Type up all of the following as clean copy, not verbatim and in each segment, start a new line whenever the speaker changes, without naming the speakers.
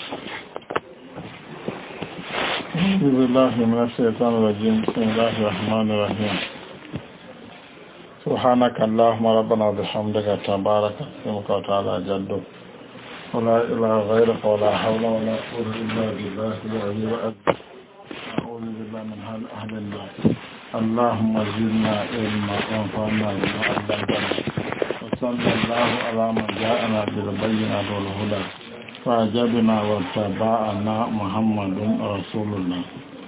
أعوذ بالله من الشيطان الرجيم بسم الله الرحمن الرحيم سبحانك اللهم ربنا وبحمدك تبارك اسمك وتعالى جدك ولا إله غيرك ولا حول ولا قوة إلا بالله العلي العظيم أعوذ بالله من أهل الله اللهم زدنا علما وانفعنا بما علمتنا وصلى الله على من جاءنا بالبينات والهدى فأجبنا واتبعنا محمد رسول الله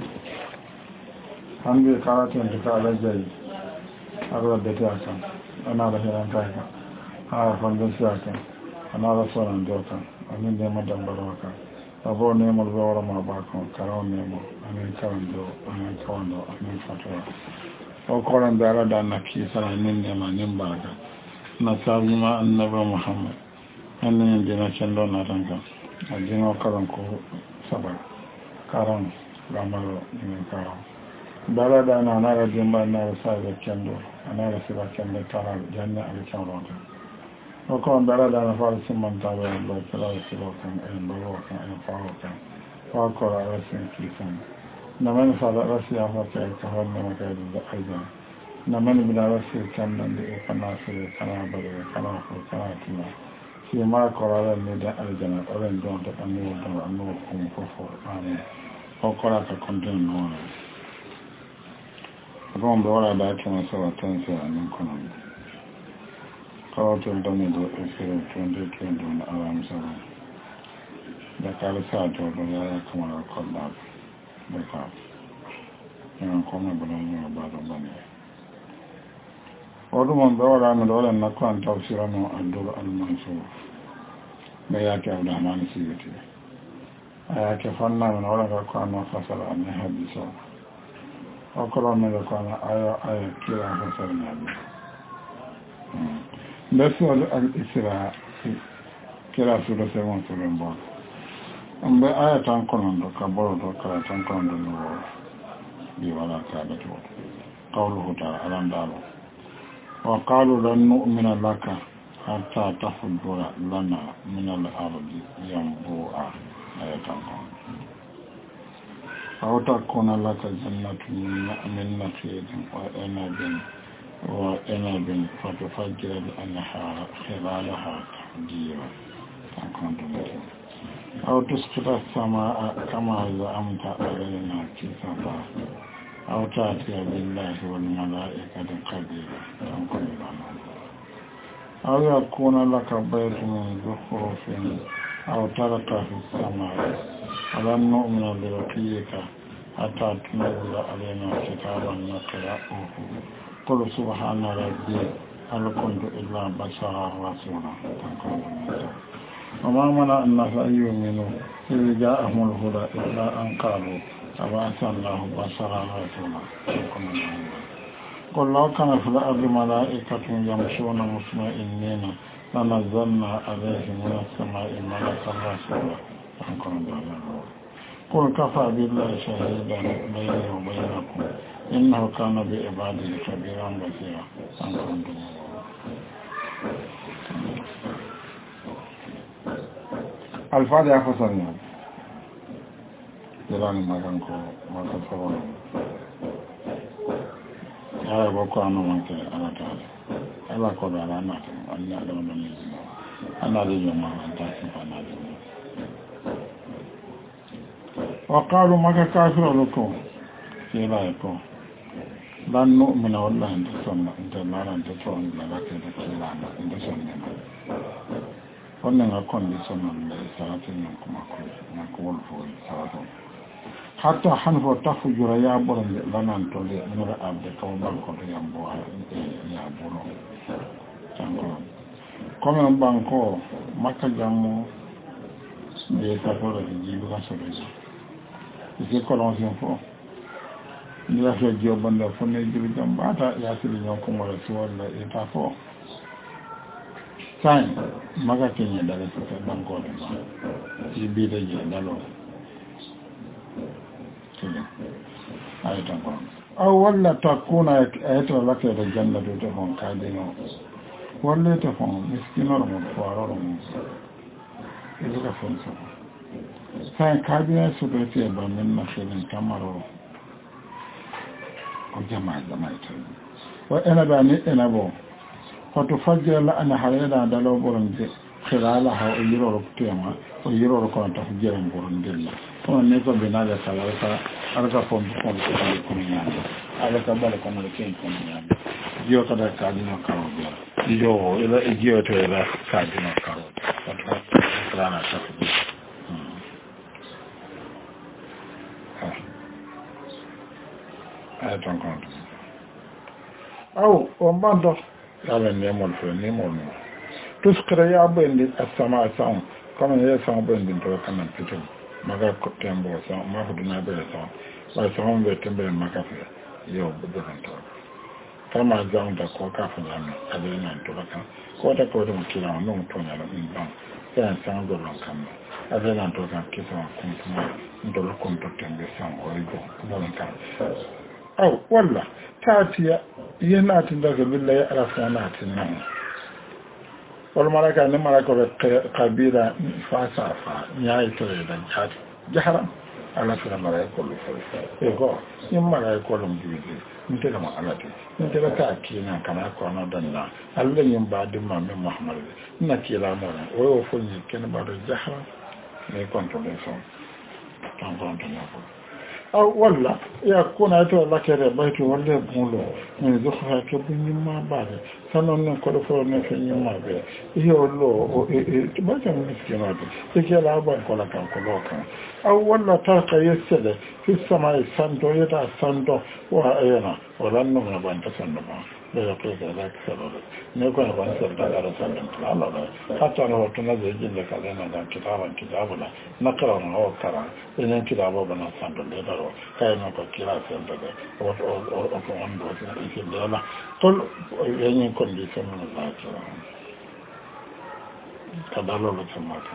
hanbi karatun da ka alajayi arwa da ta kan ana da hiran kaika a fandin siyakan ana da sauran dokan amin da madan barwaka abu ne mu zuwa ma bakon karawon nemo amin kawan do amin kawan do amin fatawa o koran da ara da na ki sananin ne ma nin baraka na sabi ma annabi muhammad annin dina cendo na tanka a dino karan ko sabar karan gamaro dinin karan dara da na nara dimba na sa da kendo ana da siba kendo tara janna a cikin ronta ko ko dara da na fara sun manta da Allah kala da siba kan en bawo kan en fawo kan ko ko ra sun kisan na man fa da rasiya fa ta ka hanne maka da aiza na man bi da rasiya kan nan da kana sai kana bare kana ko kana tuna shi ma ko ra ne da aljana oren don ta annu da annu ko ko amin ko ko ra ka kontin no abin da wara da ake masu watan sai a nan kwanan kawatar da mai da ƙarfirar 2020 wani aram sabon da ƙarisa ta wadda ya yi kamar kwallon da ka yana kome bulan yi ba da bane wadda man da wara mai da wadda na kwan tafsirar nan addur almansu da ya ke abu da hannun siyoti a ya ke fanna mai wadda kwanan fasara a mai hadisa okoro mele kwana ayo kira fasar nabi lesu al-isra kira su da sai mun turin ba an bai aya tan konon do ka boro do kala tan konon do no bi wala ka da to qawluhu ta'ala alam dalo wa qalu lan nu'mina laka hatta tafjura lana min al-ardi yanbu'a aya tan konon أو تكون لك جنة من نخيل وعنب فتفجر الأنهار خلالها تفجيرا أو تسقط السماء كما زعمت علينا كسفا أو تأتي بالله والملائكة قبيلا أو يكون لك بيت من زخرف أو ترك في السماء ولن نؤمن برقيك حتى تنزل علينا كتابا نقرأه قل سبحان ربي هل كنت إلا بشرا رسولا وما منع الناس أن يؤمنوا إذ جاءهم الهدى إلا أن قالوا أبعث الله بشرا رسولا قل لو كان في الأرض ملائكة يمشون مطمئنين لنزلنا عليهم من السماء ملكا رسولا قل كفى بالله شهيدا بيني وبينكم إنه كان بعباده خبيرا بصيرا الفاتحة فصلنا جلاني مكانكو ما تصورون يا بوكو أنا مانكي أنا تعالى ألا قد على ناتم أن يعلم بنيزنا أنا رجل ما أنتاسف أنا رجل وقالوا مكا كافر لكم في رأيكم لن نؤمن والله انت سنة انت لا انت تون لك تكلانا انت سنة wannan akon da sunan da salatin nan kuma na kowal fowal salatin hatta hanfo ta fujura ya burin da lanan to da nura abda kawai barko da yambo ya buro tango kuma banko maka jamu da ya tafi da jibi ka so da shi ike kolon sin fo ni ya fi jiyo banda fo ne jirgin ba ta ya fi linyon kuma da su wanda ya ta fo sai maka kenye daga suka dan kodin ba shi bi da je dalo kene ayatan ko aw walla takuna ayatan laka da jannatu ta hon kadino walla ta hon miskinor mo faro mo izuka fonso sai kabina su da ce ba min na filin kamaro o jama'a ita wa ina ba ni ina bo wato fajjira la ana harena da loboron je khilala ha o yiro tema o yiro ko ta jiran boron della to ne ko bina da sala ka arka pom ko ko ni ya arka bale ko na ken ko ni ya dio ka da ka dino karo dio ila dio to ila ka dino karo wato plana ta ay ton konto aw on bando yalla nemol fe nemol no tuskira ya bendi asama sound comme ya sound bendi to kana pitu maga ko tembo sound ma hudu na be sound ba sound be tembe maka fe yo budu to kama sound da ko ka fa na abe na to baka ko ta ko dum kila no to na la min ban ya sound do lon kam abe na to kan kisa ko tuma ndo ko to tembe sound o go lon kam aw walla tatiya yana tin daga billahi arafa na tin nan wal malaka ne malaka be kabira fa yayi to da jati jaharam ala sura malaka kullu fa e go in malaka kullu bibi nte da ma'alati nte da ka kina kana ko na danna Allah yin ba din mamin Muhammad ina kila mu o fo ni ken ba da jaharam ne kontrole so tan walla yakuna to lakere baytu walle mulo min zukhra ke bunima baade sanon non ko do fo ne fe nyima be yo lo ba jam miskino de ke la ba ko la kan ko lo kan aw walla tarqa yasada fi samai santo yata santo wa ayana wala no na ban ta sanno ba da ko da ka ne ko na ban sa da da santo Allah hatta no to na je jinde ka na da kitabula nakara no kara enen kitabo bana santo de da kai no ko kira sen daga o ko on do ci dela tol yenyen condition no la kira kadalo lo chamata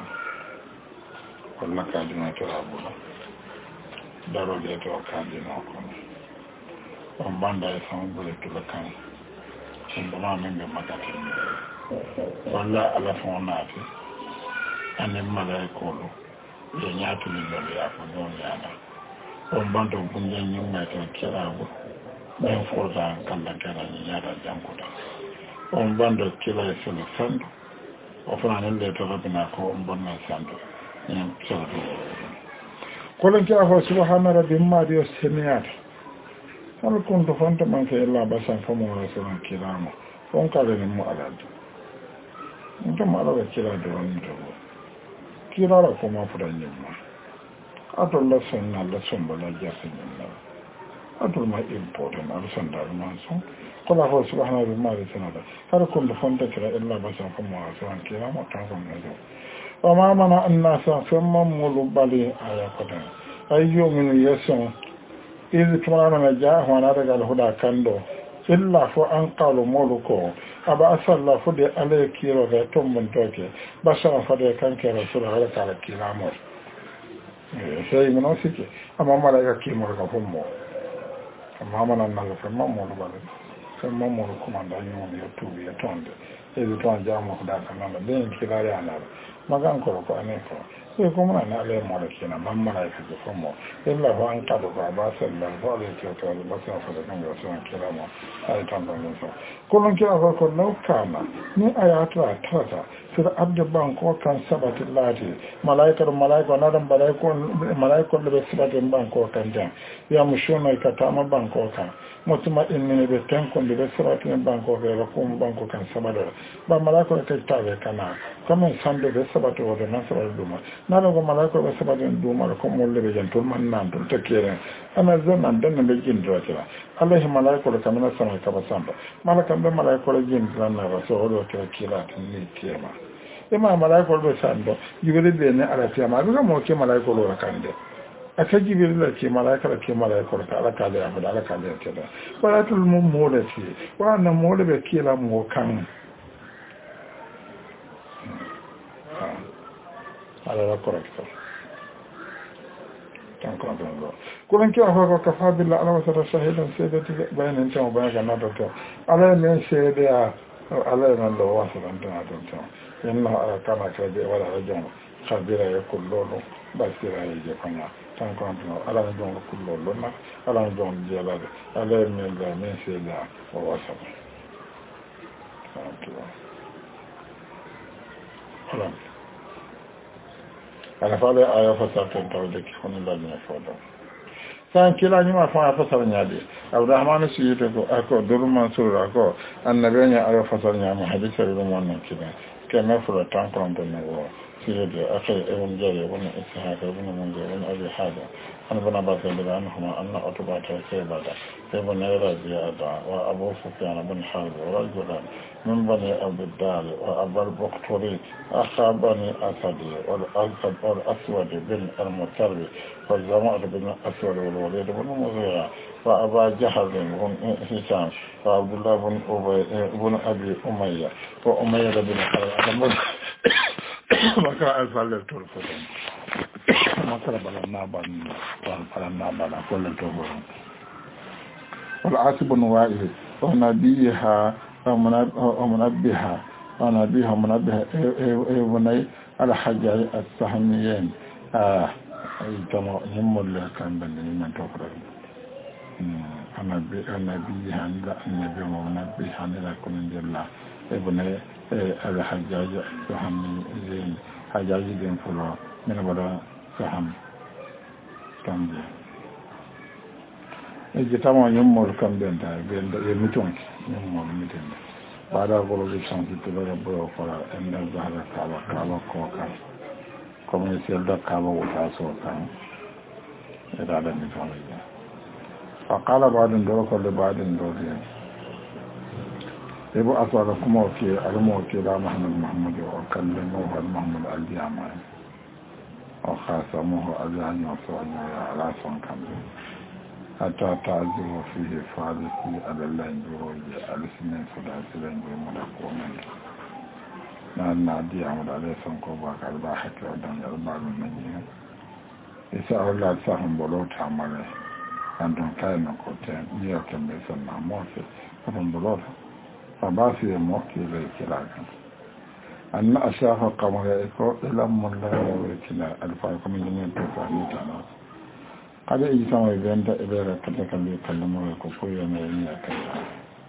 wala ka dina to abula daro de to ka dina ko on banda e son bule to la kan on bana men be makati wala ala fonati anen mala ko lo ye nyaatu ni lo ya ko non yana on bando bunjan nyumma to kirawo ben forza kala kala ni yada jankuta on bando kila sulu sando o fana le to rabina ko on bonna sando en solo ko len ta ho subhana rabbil madi wasmiyat hal kun to fanta man ke Allah basan famo rasulun kiramo on kala ni mu alad on ma ala kila do on to kila ra ko ma fudan nyumma atol la sunna la somba la jasin nyumma atol ma important al sanda man son ko la ho subhana rabbil madi sanada har kun to fanta kila illa basan famo rasulun kiramo tan ko ne o ma mana annasa famma mulu bali aya kodan ayyo min yason iz tumana na ja wana daga alhuda kando illa fo an qalu muluko aba asalla fo de ale kiro da tombon toke basara fo de kan ke rasul ala kala kilamo sai mun osike amma malaika kimo ga fommo amma mana na famma mulu bali famma mulu kuma da nyon ya tubi ya tonde iz tuan jamo da kanala den kilare anara magan ko aneko sai kuma na ale mara kina man mara ka ko mo illa ba an kado ba ba sallan ba le to to ba sa fa da kan ga sun kira mo ai tan ban so kullun kira ko laukana ni ayatu atata sir abdu ban ko kan sabati lati malaika na dan malaika da sabati ban ko kan jan ya mushuna ka tama ban ko kan mutuma inni be tan ko be sabati ban ko ga ko ban ko kan sabada ba malaika ka tabe kana kuma sando be sabati wa na sabati duma na ko malaika be sabati duma ko mo le be jan to man nan to tekere ana zaman dan be jin do tira Allah malaika ka mana sama ka basamba malaka be malaika jin dan na rasul do kira tin ni kiyama ima malaika be sando jibril be ne ala kiyama ga mo ke malaika lo kande aka jibril la ke malaika ke malaika ka ala ka da ala ka da ke da walatul mumulati wa na mole be kila mo kan ala correcto tan ko do kullun ki afa ka fa billah ala wa shahidan sayyidati bayanan tan bayan na to ala men shaida ala men do wa san tan to inna ala kana ka de wala rajon خبيرا يقول لولو باسيرا يجيكونا تنكونتنا على نجون كل لولونا على نجون جلال على من لا من سيلا ووسط أنا فعلي آية فسرت توجك هنا لا نفوض كان كلا نما فانا فسر نيادي عبد الرحمن سييتو أكو دور منصور أكو النبي آية فسر نيام حديث رمضان كذا كما فرا تنكونتنا سيدي أخي ابن جري ابن إسحاق ابن منذر ابن أبي حاتم أنا بن عباس رضي الله عنهما أن عتبة سيبة ابن ربيعة وأبو سفيان بن حرب ورجلا من بني أبي الدار وأبا البختري أخا بني أسد والأسود بن المطلب والزمعر بن الأسود والوليد بن مغيرة وأبا جهل بن هشام وعبد الله بن أبي أمية وأمية بن خلال maka alfalel tol foton makara bala naban wala nabala kolen to bo wala asibun wa'id wa nabiha wa munabbiha bunay al hajjaj as-sahmiyin ay tamo himmul kan ban ni man to ko annabiha annabi munabbiha la kun jalla bunay al hajjaj as-sahmiyin hajaji den fulo mina bada saham tambe e jitama nyummol kamben ta ben da mutonki nyummol miten bada golo bi santi to da bo fara enda zahara kala ko kan comme c'est da kaba wata so kan da da ni fara ya fa qala ba'dun do ko da ba'dun do ya ebo asala kuma ke almo ke da Muhammad wa kallamu Muhammad al-Yama wa khasamuhu azan wa sa'ala ala son kan hatta ta'zimu fihi fa'alisi adallan duroji alismin fudasilan bi madakoman na di amada da son ko ba ka ba hakka dan albalun nan isa Allah sa han bolota mare an don kai na ko te ni o ke me son na mo se on bolota فباسي موكي لكلاكم أن أشاف قمر إكو إلى ملا وكلا الفارق من جميع تفاهيتنا قد إيسان ويبينت إبيرا كتك اللي يكلموا ويكفوا يميني أكلا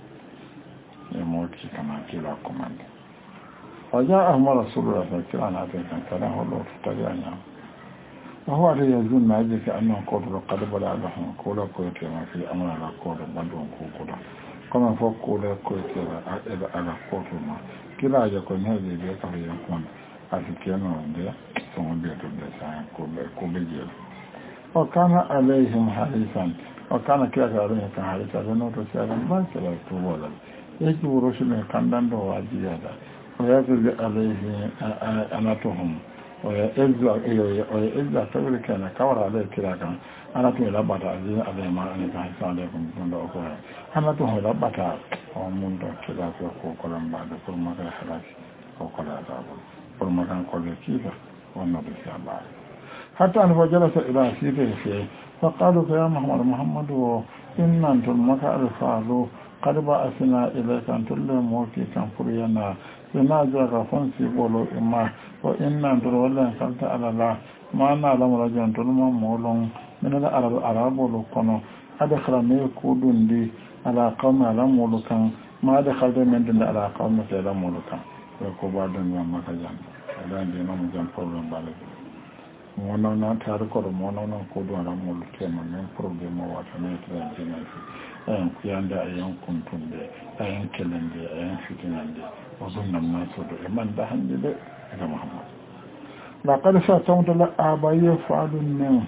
يموكي كما كلاكم أنت وجاءهم رسول الله صلى الله عليه وسلم كلاه الله تتبعنا وهو عليه يزون ما يجب أنه قدر قد بلا لهم كولا كويتي ما في أمر على قدر بدون كوكولا kama foko da ko kira ala koto ma kila ya ko ne be ka ya kon afikeno nde so be to be sa ko be je o kana alaihim halisan o kana kira ka ran ka halisa no to sai ran ba sai to wala yake wuro shi ne kandan do wajiya da o ya ga alaihi anatuhum o ya izza tabir kana kawara da kira kan ana to la bata azin alai ma an ka sa da kun da ko ana to la bata o mun do kira ko kolan ba da kuma ga halaki ko kola da ba kuma kan ko da kira wannan da sa ba hatta an wajalasa ila sirri fi fa qalu ya muhammad inna antum maka alfalu qad ba'athna ilayka antum mawki kan furiyana ina jaga fansi bolo imma wa inna antum wala kanta ala la ma na lam rajan tulma molon من العرب ولكنه أدخل ميكو دندي على قوم على مولكان ما أدخل من دند على قوم على مولكان يكو بعدين ما كجان أدان دينا مجان problem بالك مونا نتاركو مونا نكودو على مولكان من problem واتنا يترجمنا أيام كياندا أيام كنتوندي أيام كلندي أيام فتناندي وظن الناس إيمان دهندي ده إلى محمد لقد فاتمت الآباء يفعلون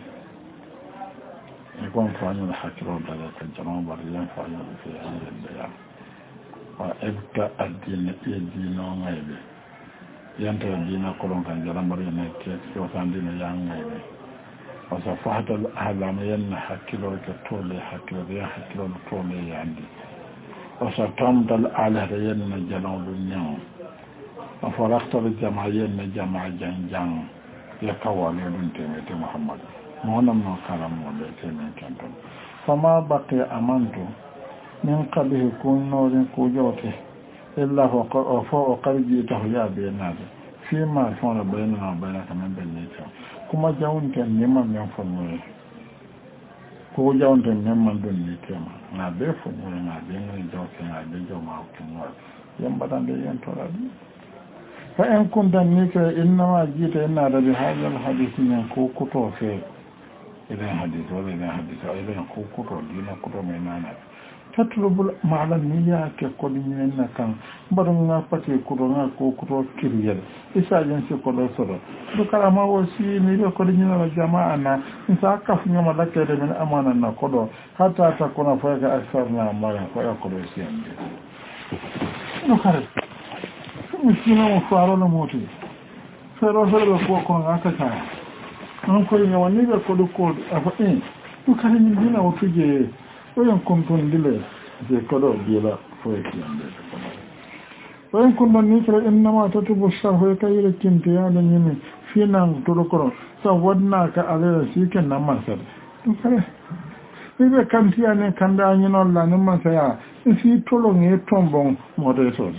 يكون فاني الحكرون ذلك الجنوب الريان فاني في هذه البيان وإبقى الدين وغيبه ينتهي الدين قلون كان جنوب الريان يكون دين يان غيبه وصفحت الأهلام ين حكرون كتولي حكرون طولي عندي وستمد الأهل ين جنوب النيو وفرقت الجمع ين جمع جنجان يكوالي بنتي محمد مونا من كلام ولكن كنتم فما بقي أمانته من قبله كون نور كوجوته إلا فوق قد جئته يا بيناد fima fona bayna bayna kaman belle ta kuma jawunta neman men fonno ko jawunta neman don ne tema na be fonno na be ne jawta na be jawma ko yamba dan de yan tora fa en kunta ni ka inna ma jita inna da bi hadal hadith ne ko kuto fe idan hadith wala idan hadith idan ko kuto dina kuto me nana tatlubul ma'lan niyya ke ko din na kan barin na pate kuto na ko kuto kiriyar isa jan se ko do soro do kala ma wasi ni do ko din na jama'a na isa ka funya malaka da min amana na ko do hatta ta kuna fa ga asar na mara ko ya ko do siyande no kare musulma mo faro no moti fero ko ko aka ta an ko ni wani da ko ko afa to kare ni dina o tuje o yan kompon dile je ko do bila fo e kiyande o yan kun don ni fere inna ma tatubu sharhu kayre kinti ya da ni finan to ko sa wadna ka alera siken nan man sa to kare ibe kantiya ne kanda ni non la nan man sa ya si tolo nge tombon mo de so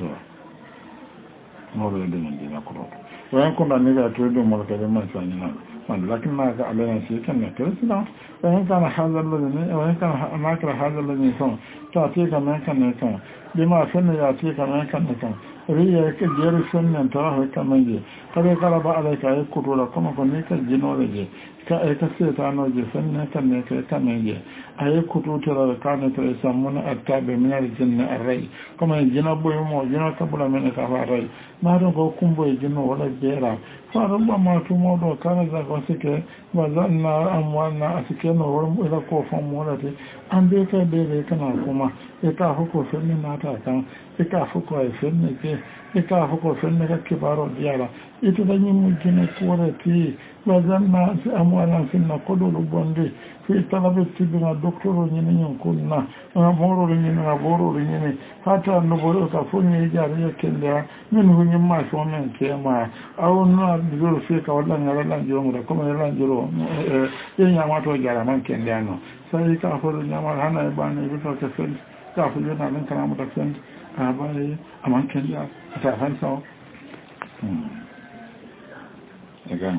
mawla dengan dina ko wayan ko dan ga to do mo ka de man sani na man lakin ma ga alana shi kan ne to sina wayan kana hazal ladani wayan kana ma kra hazal ladani so ta te ka man kan ne kan de ma sanna ya te ka man kan ne kan riya ke jeru sunnan ta ha ka man je kare kala ba alai ka ko to la kuma ko ne ka jino le je ka e ka se ta no je sanna kan ne ka ka man je ay ko to to la ka ne to samuna attabe min al janna array kuma jina boy mo jina ka bula men ka fa ray ma do ko kumbo e jino wala jera fa rabba ma to mo do kana za ko sike wa zanna amwana asike no wor ila ko fa mo la te ande ka de kana kuma e ka hoko fenni na ta kan e ka hoko e fenni ke e ka hoko fenni ka kibaro diara ito da nyi mujine kuwara ti wa zanna amwana finna kodolu bonde fi talabe tibina doktoro nyini nyon kunna moro nyini na boro nyini hata no boro ka funyi jari ya kenda min hunyi ma so men kema au no duro fi ka wala ngara lan jiro mu da kuma lan jiro nya ma to jara man kenda no sai ka horo nya ma hana ba ne bi to ka fen ka fu na nan kana mu da fen ka ba ne aman kenda ta han so again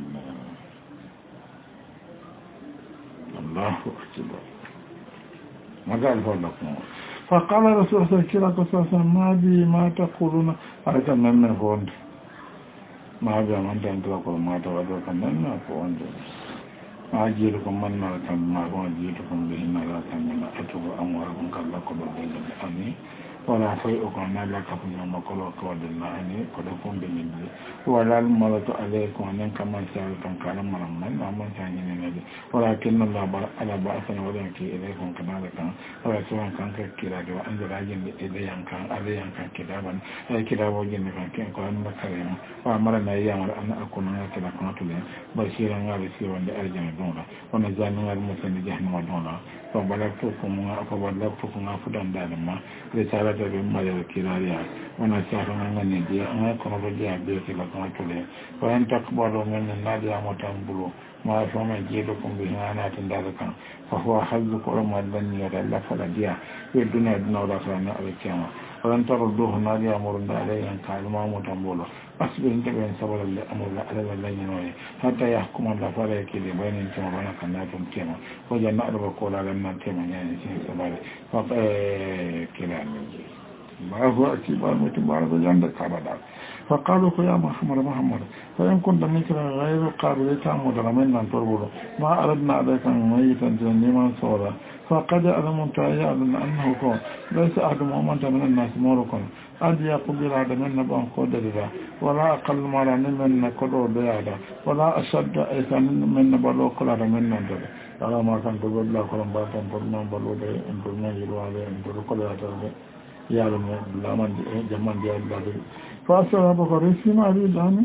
الله أكبر ما قال لكم فقال رسول الله صلى الله عليه وسلم ما تقولون أرجع من فوند ما أرجع من تنتظر ما تقولون من فوند ما أجيلكم من نركم ما أجيلكم به نركم من أتوب أموالكم كاللكم بالله أمين wala fay o ko na la ka fu no ko lo ko de na ni ko do ko be ni wala al malatu alaykum an kama sa'al kan kala maram man ma ta ni ne wala kin Allah ba ala ba san wala ki ilaykum kana kan wala so kan ka kira da an da rajin da idan kan alayan kan kidaban ai kidabo jin kan kin ko an ba kare wa mara na ya mara an akuna ya kala kan to le bashiran ga bisi wanda arjana dona wannan zanin al musan jahannama dona to balakto kuma aka balakto kuma fudan da ma le tara da bin mala kirariya wannan shafin an ne je an kuma ba je abe ke la kuma to le bayan takbaro men na da mutan bulo ma fa ma je da kun bi ana tun da kan fa huwa hazzu qur'an dan ya da la fala dia we duna da fa na alkiyama wannan tarudduhu na da amurun da alayyan kalma mutan bulo asbin ta bayan saboda da amurla alal lanyi ne hatta ya kuma da fara yake da bayanin cewa bana kan na tun tema ko janna arba ko la nan tema ne shi saboda fa kila ne ما هو أكبر متبار بجانب كابدا فقالوا يا محمد فإن كنت مثل غير قابل تعمد رمينا تربوله ما أردنا عليك ميتا جنيما صورا فقد أعلمت يعلم أنه كون ليس أحد مؤمنة من الناس موركم أدي يقبل هذا من نبأ قدر ولا أقل مرة من قدر بيادا ولا أشد أيضا من نبأ لو قل هذا من نبأ على ما كان تقول الله قرم باطن فرمان بلوده إن فرمان يلوالي إن فرقل هذا يعلم لمن جمن دي الله فأسأل بقري سما ريداني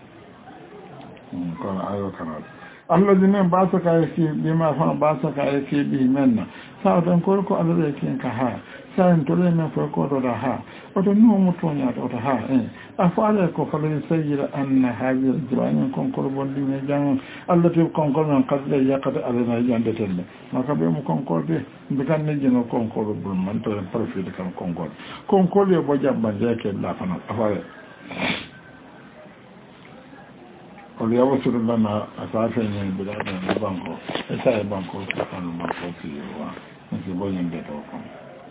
قال أيوة كرال الذين باسك يكي بما فان باسك يكي به منا ساعدن كوركو على ذلك كها ساعدن تولي من فرقو ها وتنو متونيا ها أفعلكو فليسير أن هذه الجوانب يكون قربون دين جان التي يكون قربون قد يقضي علينا جان دتل ما كبير مكون قربي بكان نجينا كون قربون من تولي برفيد كان كون قرب يبو جابان ذاك لا فنا أفعلك wala ya wasu lana a safin yin biladun na banko ya sa ya banko ta kanu banko su yi ruwa na ke boyin da dokon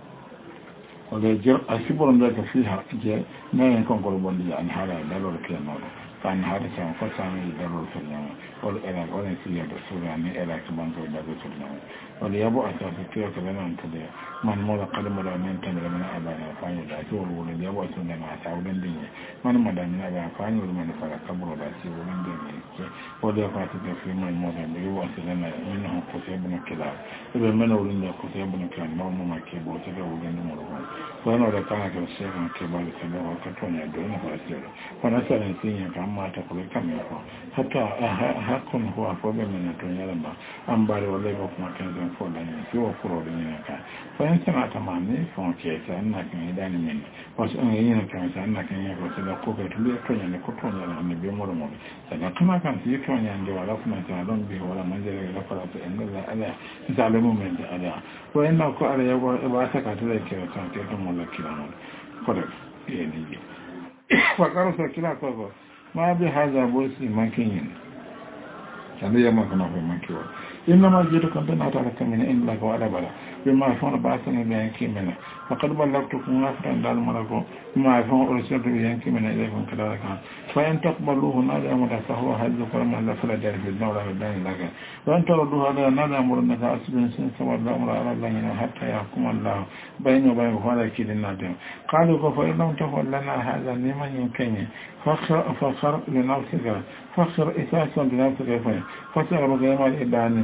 wala ya a shiburin da ka fi je na yin kankar bondi an hara dalar ke noro kan hada sama ko sami dalar su yamma wala era wala su yi da su ne era ki banko da su yamma wala ya bu a safin kiyo ka zana ta da man mola kalmar da nan ta da mana abana fanyo da su wala ya bu a sun da na sa wurin dinye man madani na ba fanyo da mana fara kaburo da su wurin dinye wala ya fata da fi man mola da yi wasu da na yin hon ko sai bana kila ibe mana wurin da ko sai bana kila ma mu ma ke bo ta da wurin da mu ruwa ko na da kana ka sai kan ke ba da ta da ka to ne da na fara sai ko na sai ne tin ya kan mata ko kan ya ko hatta hakun huwa ko be mana to ya ba an bare wala ba kuma kan zan fo da ne ko furo da ne ka fa yan sana ta ma ne fon ke ta na kan da ni ne wasu an yi ne kan sa na kan ya ko da ko ka tuli to ne ko to ne ne be mo mo daga kuma kan su yi to ne an da wala kuma ta don bi wala manjere da fara ta inda la ala zalimu min da ala ko ina ko ala ya ba ta ka ta da ke kan ke to mo la kila mo ko da ye ni fa karo sa kila ko ma bi haza bo si mankin yin sanda ya maka na fa mankiwa إنما جئتكم بنعترك من إن لك وعلى بلا بما يفعل بعثني بيانكي منه فقد بلغتكم غفرا دال ملكو بما يفعل أرسلت بيانكي من إليكم كذلك فإن تقبلوه نادى أمر فهو حزك لما لفل دار في الدولة في الدين لك وإن تردوه هذا نادى أمر أنك أسبن سنس والله أمر على الله حتى يحكم الله بين وبين فهذا كيد النادم قالوا فإن لم تفعل لنا هذا لمن يمكنه فخر لنفسك فخر إساسا لنفسك فسأل بقيمة الإداني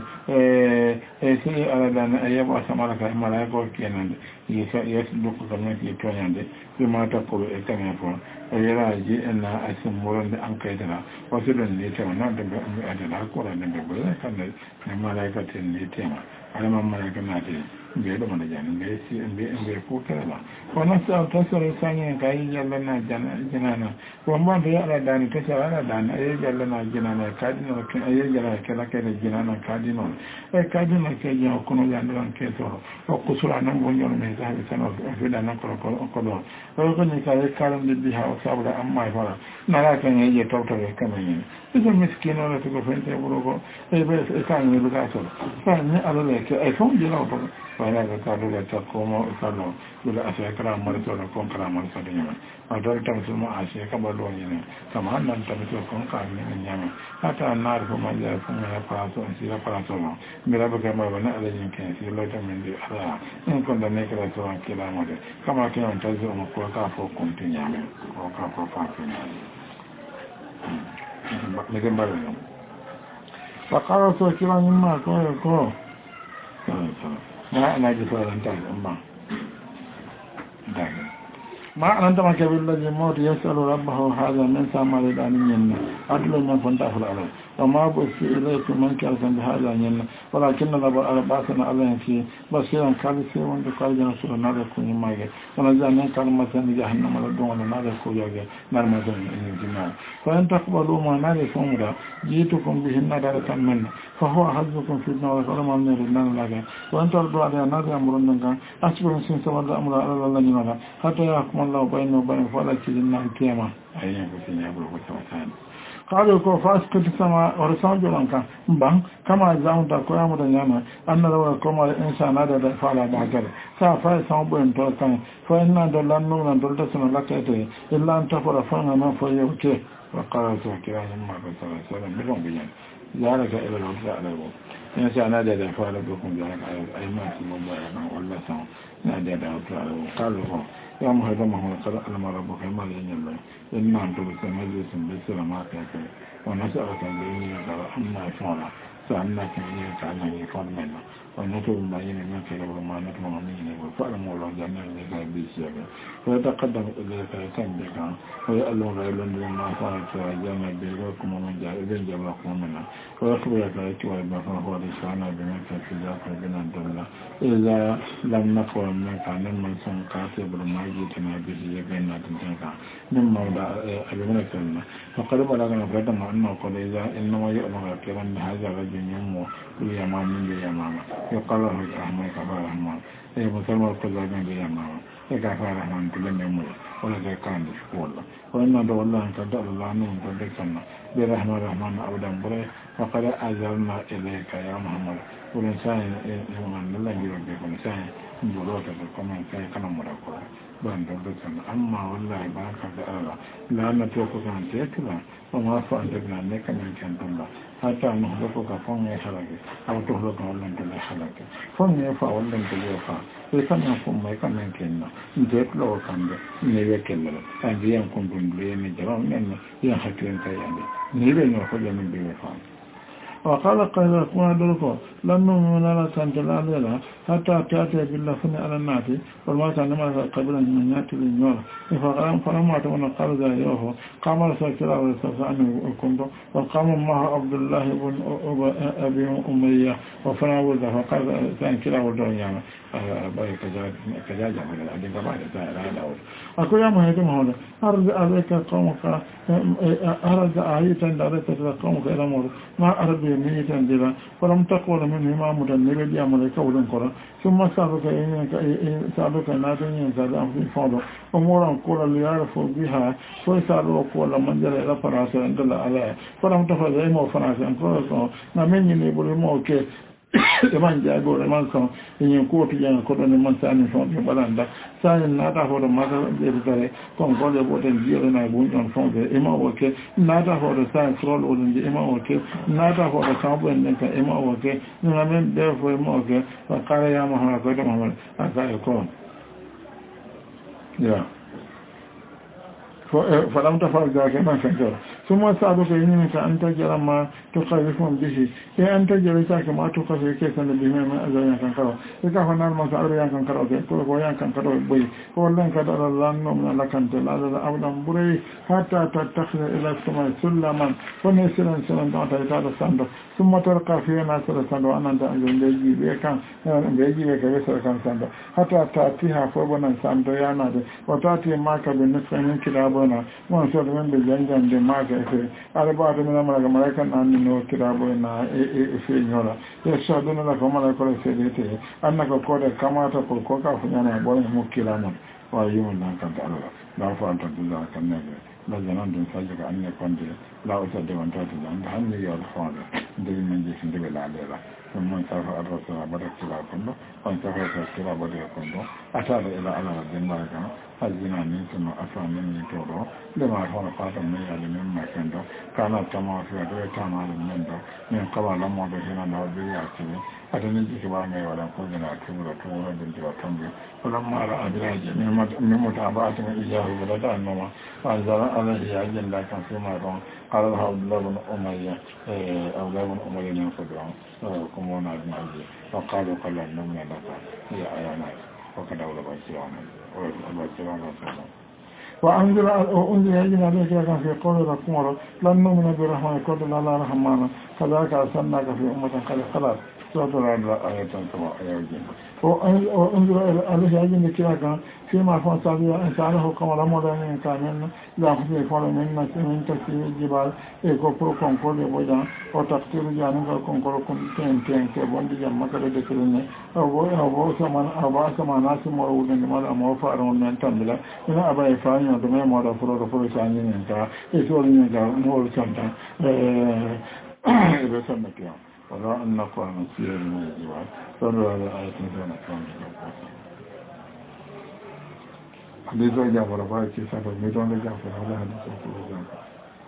sai ala da na ayyaba samaraka malaiko kenan ya duka kamar ke tonyan da mata ko e kan fa ayira ji ina asin muran da an kai da wasu don ne ta wannan da ba mu adana ko da ne ba kan ne malaika tin ne tema alaman malaika na da bai da mana janin bai si bai ko kala wannan sai ta sore sanya kai jalla na janana wannan da ya ala da ni ta ala da na ayi jalla na janana kadino kan ayi jalla kala kai da janana kadino kadino ke ya ko no ya nan ke to ko kusura nan gonjo me ta bi sano fi da nan ko do ko ni kai karam di bi ha sabra amma fara na la kan yayi tawta ke kan ni iso miskino la to ko fente buro ko be kan ni buka so kan ni ala le ke ai fon di la ko wala ga ka do ta ko mo ka do dole a sai kara mar to ko kara mar so dinga a do ta su mo a sai ka ba do ni ne kama nan ta to ko ka ni ni nyama hata na ko ma ya ko na pa so si la pa so no mi la ba ka ma ba na ala ni ke si lo ta min di ala in ko da ne ka to an kila mo de kama ke on ta zo mo ko ka fo ko tin nyama ko ka fo fa tin ne ke ba no fa ka so kila ni ma ko ما أنا جفار أنت أمّا ما أنت ما كبر الذي موت يسأل ربه هذا من سامر الأنين أدل من فنتف الأرض وما بس إليك من كرسا بهذا ين ولكن الباسنا عليه في بصيرا كالسي وانت قال جنسول ناركو يماغي ونزاني كلمة جهنم لدون ناركو يغي نرمزا الجنان فإن تقبلوا ما ناركم را جيتكم به نارك من فهو حظكم في النار فلما نير النار لك وإن تردوا على نار أمرنك أسبر سنس والله أمر على الله جنانا حتى يحكم الله بينه وبين فلا كذلنا الكيمة أيها كثيرا يقولوا بسوطان قالوا كو فاسكت السماء ورسان جلنك بان كما زعمت قيام الدنيا أن لو كما الإنسان هذا فعل بعجل سافا سامبين تلكن فإن دلنا نونا دلتسنا لكيته إلا أن تفر فانا ما فيوكي وقال سوكرا لما صلى الله عليه وسلم بلون بيان ذلك إلى الوضع على الوضع إنسان هذا فعل بكم ذلك أيمان سمبين والله سام نادي هذا على الوضع قالوا يا مهدمه قد ألم ربك ما لين إن أنت بسمجلس بسر ما كيكي ونسألك بإني قال أما فعلا سألناك إنك عنه يفعل منا ونطلب بين منك وما نطلب منه وفعلم الله جميع لك بيسيك ويتقدم إليك يتنبك ويألو غير لما فعلت وجامع بيغاكم ومن جاء إذن جباكم منا ويخبرك يتوى بفن هو رسالنا بمنك في ذاك بنا الدولة إذا لم نقل منك نمن سنقاتب لما جيتنا به يبيننا تنتنك مما أبي منك لنا فقد بلغنا فدم أنه قد إذا إنما يؤمن كيرا بهذا الرجل يمو يمام من يمام يقال له الرحمن كفار الرحمن أي مسلم كل من يمام يكفار الرحمن كل من يمو ولا كان يشكو الله وإن دو الله كدر الله نون كدكنا برحمن الرحمن أودا بري وقد أزلنا إليك يا محمد ولنسان من الله يربي ولنسان جلوك كما كان مرقوا بان دكنا أما والله بارك الله لا نتوقف عن تكلا وما فعلنا نك من كان الله حتى نهلكك فم يحرك أو تهلك ولن تلا حرك فم يفع ولن تلا يفع إذا نفهم ما كان من كنا نجيب له كان نيجكله أجي يكون بندلي نجرام من يحكين كياني نيجي نأخذ من بيفع وقال قيل كما دركو لن نؤمن لا تنتلا لنا حتى تأتي باللفن على الناس والما كان ما قبل من يأتي للنور فلما تمنى قال ذا يوه قام رسول عنه الكنت وقام معه عبد الله بن أبي أمية وفناول ذا فقال ثاني كلا ودعيانا أباي كجاجة من الأدين كبير لا أول أقول يا مهيتم هذا أرد عليك قومك أرد آية دارت قومك إلى مور ما أرد يميتا دلا ولم تقول منه ما مدنب دي أمريكا ولنقرا ثم سألك ناتين سألهم في فوضى أمورا قول ليعرفوا بها فيسألوا قول من جل إلى فراسة دل عليها فلم تفضل إما فراسة قول نمين ينبول موكي man jago da man kan yin ko to yan ko don man sani fon be balanda sai na ta ho do maga be dare kon ko le boten jiere na bu on fon be e ma woke na ta ho do sai frol o don e ma woke na ta ho do ka bu en ka e ma woke na men de fo e ma woke fa kare ya ma ko do ma aka e ko ya فلم تفعل ذلك ما فجر ثم سألك إنك أن تجر ما تخالفون به أن تجر ذلك ما تخالف كيف بما ما أجر ينكن كرو إذا فنال ما سأل ينكن كرو كل هو ينكن كرو بي والله كدر الله من لكن تلال أولا بري حتى تتخذ إلى السماء سلما ونسلا سلما تعطي هذا السند ثم ترقى فيها ناسل السند وأنا أنت أجل بيجي بك بسر كان سند حتى تأتيها فوبنا سند يانا وتأتي معك بالنسبة من كلاب bona mon so men be jangan de maga e ala ba de na mala malaika na ni no kirabo na e nyora e so do na ko mala ko se de te annaka ko de kamata ko ka fu nyana bo mo kilamo wa yimo na kan ta ala na fa anta dilla kan ne la janan dun sa jaga anne konde la o sa de wanta to dan hanni yo fa de men je sin de la la من سافر الرسول بدأ كلا كله وان سافر كلا بدأ كله أتى إلى على الجنة كان الجنة نيسم أفهم من يتورو لما هو قاتم من يعلم مما كنده كان التمام في أدوية تمام من ده من قبل لما بهنا نوبي أكتبه أتني جسوانه ولا كلنا أكتبه تورو بنت وتنبي ولما رأى بلاج من متابعة إياه بدأ أنما فأنزل عليه أجل لكن فيما يرون قال له عبد الله بن أمية أو لا بن أمية ينفذهم كمونا أجمعي وقالوا قال النمنا لك هي آيانات وقد أولى بأسيران وأنزل يجب عليك كان في قول رقمه لن نؤمن برحمن قد لا رحمن كذلك أرسلناك في أمة قد خلت سورة الأعراف آية 7 آية الجنة وأنزل عليه يجب كذلك فيما فعل إن سأله قمر مدن كامل لا خفي فعل من تكسير الجبال إيكوكو كونكول يبوجان وتقتير جانب كونكول كنتين كبوند جمع كده دكريني أو سمان ناس مولودين مالا موفارون من تنبلا من أبا إفاني ودمي مولا فرو ساني ننتا إسولي ننتا نول سنتا إذا سنك يوم ولا أن نقوى نسير من الجبال فروا على آية نزونا كامل حديث جعفر باكي سافر ميدون جعفر على حديث أقول جعفر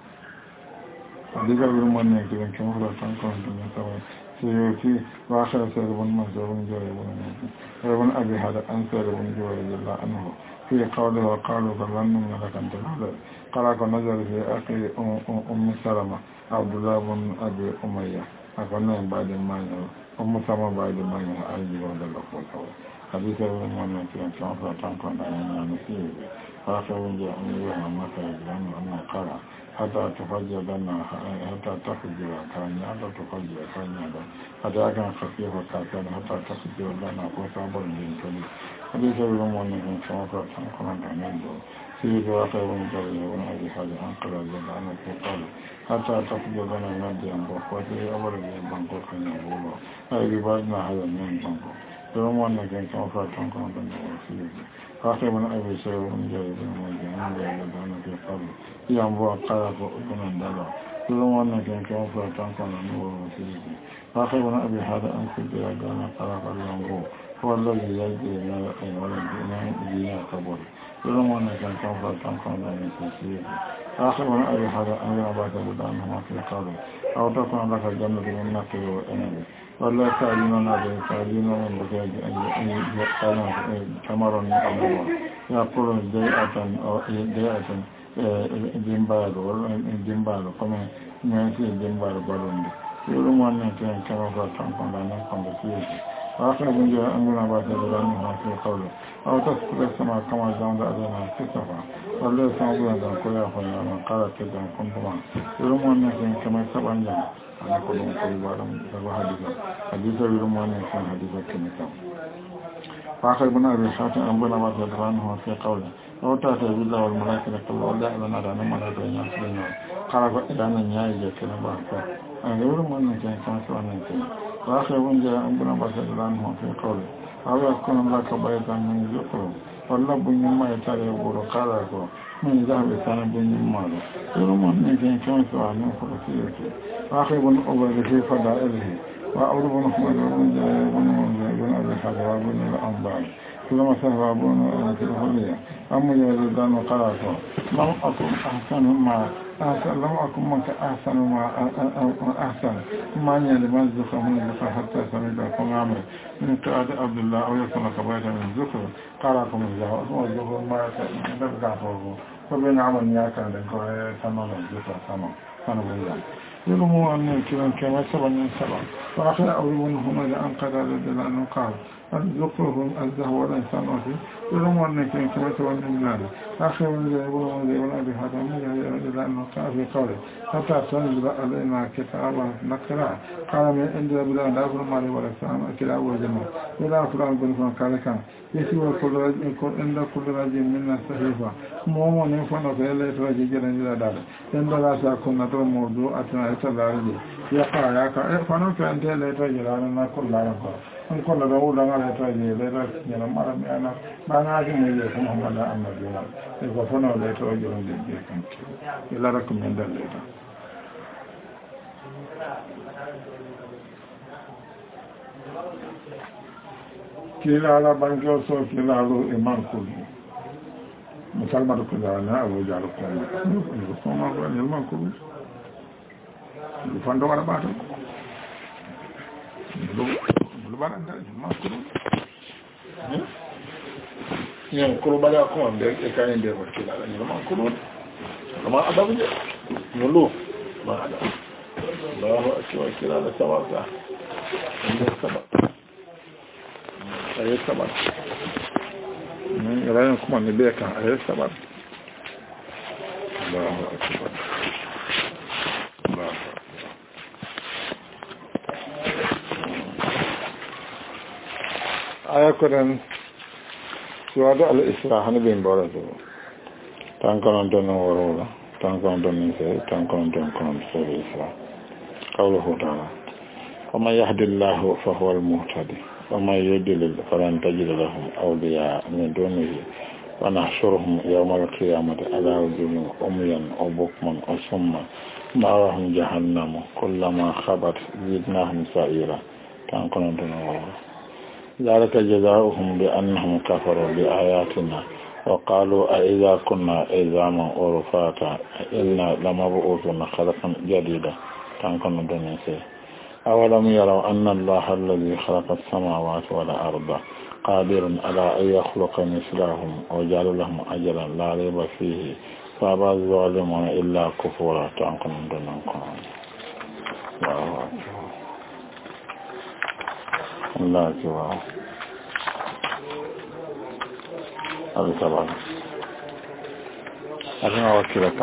حديث أقول من يكتبن كما فلا تنقل من سوى سيوتي وآخر سير بن منصر بن جوي بن أبي هذا أنصر بن جوي الله عنه في قوله وقالوا فلن من لك أنت الهدى قرأك نزل في أخي أم سلمة عبد الله بن أبي أمية أقولنا بعد ما أم سلمة بعد ما أجل ودى الله قوله حديث ابن من كان كان تنقل عن نسيه فآخر من جاء من يوحى مثل لأنه أنه قرأ حتى تفجر لنا حتى تفجر كرنيا حتى تفجر كرنيا حتى كان خفيف وكاكان حتى تفجر لنا وصابر من كل حديث ابن من كان كان تنقل عن نسيه سيد واقع ونجري ونعدي حاجة أنقل الجنة عنه قال حتى تقضي لنا نادي أن بقوته أولا يبنكو كان يقوله أي ببادنا هذا من بنكو يوم كان كما فاتن كما بنكو وسيد آخر من أبي سيد ونجري ونجري ونجري في قبل ينبوع قرق ابن الدلع يوم كان كما فاتن كما نور وسيد آخر من أبي هذا أنقل بيقانا قرق الينبوع هو الذي يجري من الأين ولد دينا قبل يوم كان كما فاتن كما نور آخر من أبي هذا أمير أباك بدانهما في قبل أو تكون لك الجنة من نقل وإنبي والله تعلينا نادي تعلينا من بكاج أن كمر النقل يقول ديئة جنبال ولا جنبال كما نأتي جنبال بالوند يقولون أن كما فاتن كنا نقوم بسيطة آخر من جاء أمنا بعد ذلك في قوله أو تسكت السماء كما زمد أدنى كسفا والله سنقول أن كل أخوة من قال كذا كنتما يقولون أن كما سبعا جاء أنا كلهم كل بارم سبع حديثا يقولون أن كان حديثا كنتا آخر من أبي حاتم أمنا بعد ذلك في قوله أو تأتي بالله والملائكة الله لا أعلن أن الملائكة ينصرون قال إلى أن يأتي كنا بعثا يقولون أن كما سبعا جاء وآخر من جاء أمنا بسد عنه في قوله أو يكون لك بيتا من ذكر والله بني ما يتاري يقول قالك من ذهب ثاني بني ماله يقولون أن كما سبعا جاء وآخر من أبرد في فضائله وأول بن أحمد بن جاء بن أبي حجر بن الأنبار كلما سهر بن الحلية أما يزدان قالك لم أكن أحسن ما لم أكن منك أحسن ما أحسن ما لما الزخر من الزخر حتى سمعكم عمر من قراءة عبد الله أو يكون لك بيتا من الزخر قالكم الزخر والزخر ما يبقى فوقه وبين عمل ياكا لكي سمع الزخر سمع بالله يلوموا أن كما سبع من سبع وآخر أولونهم إذا أنقذ لدى أنه قال الزخرهم الزهو والإنسان أخي يلوموا أن كما سبع من الله آخر من يقولون أن أبي هذا من أنه قال في قوله حتى تنزل علينا كتابا نقرأ قال من عند بلا لا أفر مالي ولا سلام كتاب وجمع ولا أفر بن فان قال كان يسوى كل رجل عند كل رجل منا صحيفة مومو نفنا في الله يترجي جدا إلى ذلك عند لا سأكون نتر موضوعاتنا يتلارجي يقع فنو كأنت لا يترجي لنا كل لارنقا من كل دول لنا يترجي لا يترجي لما رمي أنا ما نعجم إليكم محمد أمد بنا إذا فنو لا يترجي لنا إلا ركم من ذلك kila ala banjo so kila alo iman kulu musalma do kula na abu jalo ko ni so ma ko ni iman kulu ni fando wala bato lu bana dal iman kulu ni kulu bala ko de e ka ende ko kila ni iman kulu kama adabu je nulu ma ada Allahu akbar kila la sawata ni sabab ayo sabar rayon kuma ne beka ayo sabar Allahu akbar Allahu akbar aya kodan suwado al-isra hani bin barazo tankon don worola tankon don ni se tankon don kon so isra qawluhu ta'ala وما يهدي الله فهو المهتدي وما يضلل فلن تجد لهم أولياء من دونه ونحشرهم يوم القيامة على وجوههم عميا وبكما وصما مأواهم جهنم كلما خبت زدناهم سعيرا تنقلون دونه ذلك جزاؤهم بأنهم كفروا بآياتنا وقالوا أئذا كنا عظاما ورفاتا إنا لمبعوثون خلقا جديدا تنقلون دونه أولم يروا أن الله الذي خلق السماوات والأرض قادر على أن يخلق مثلهم وجعل لهم أجلا لا ريب فيه فأبى الظالمون إلا كفورا تنقل دونكم الله أكبر هذا سبب أنا وكيلك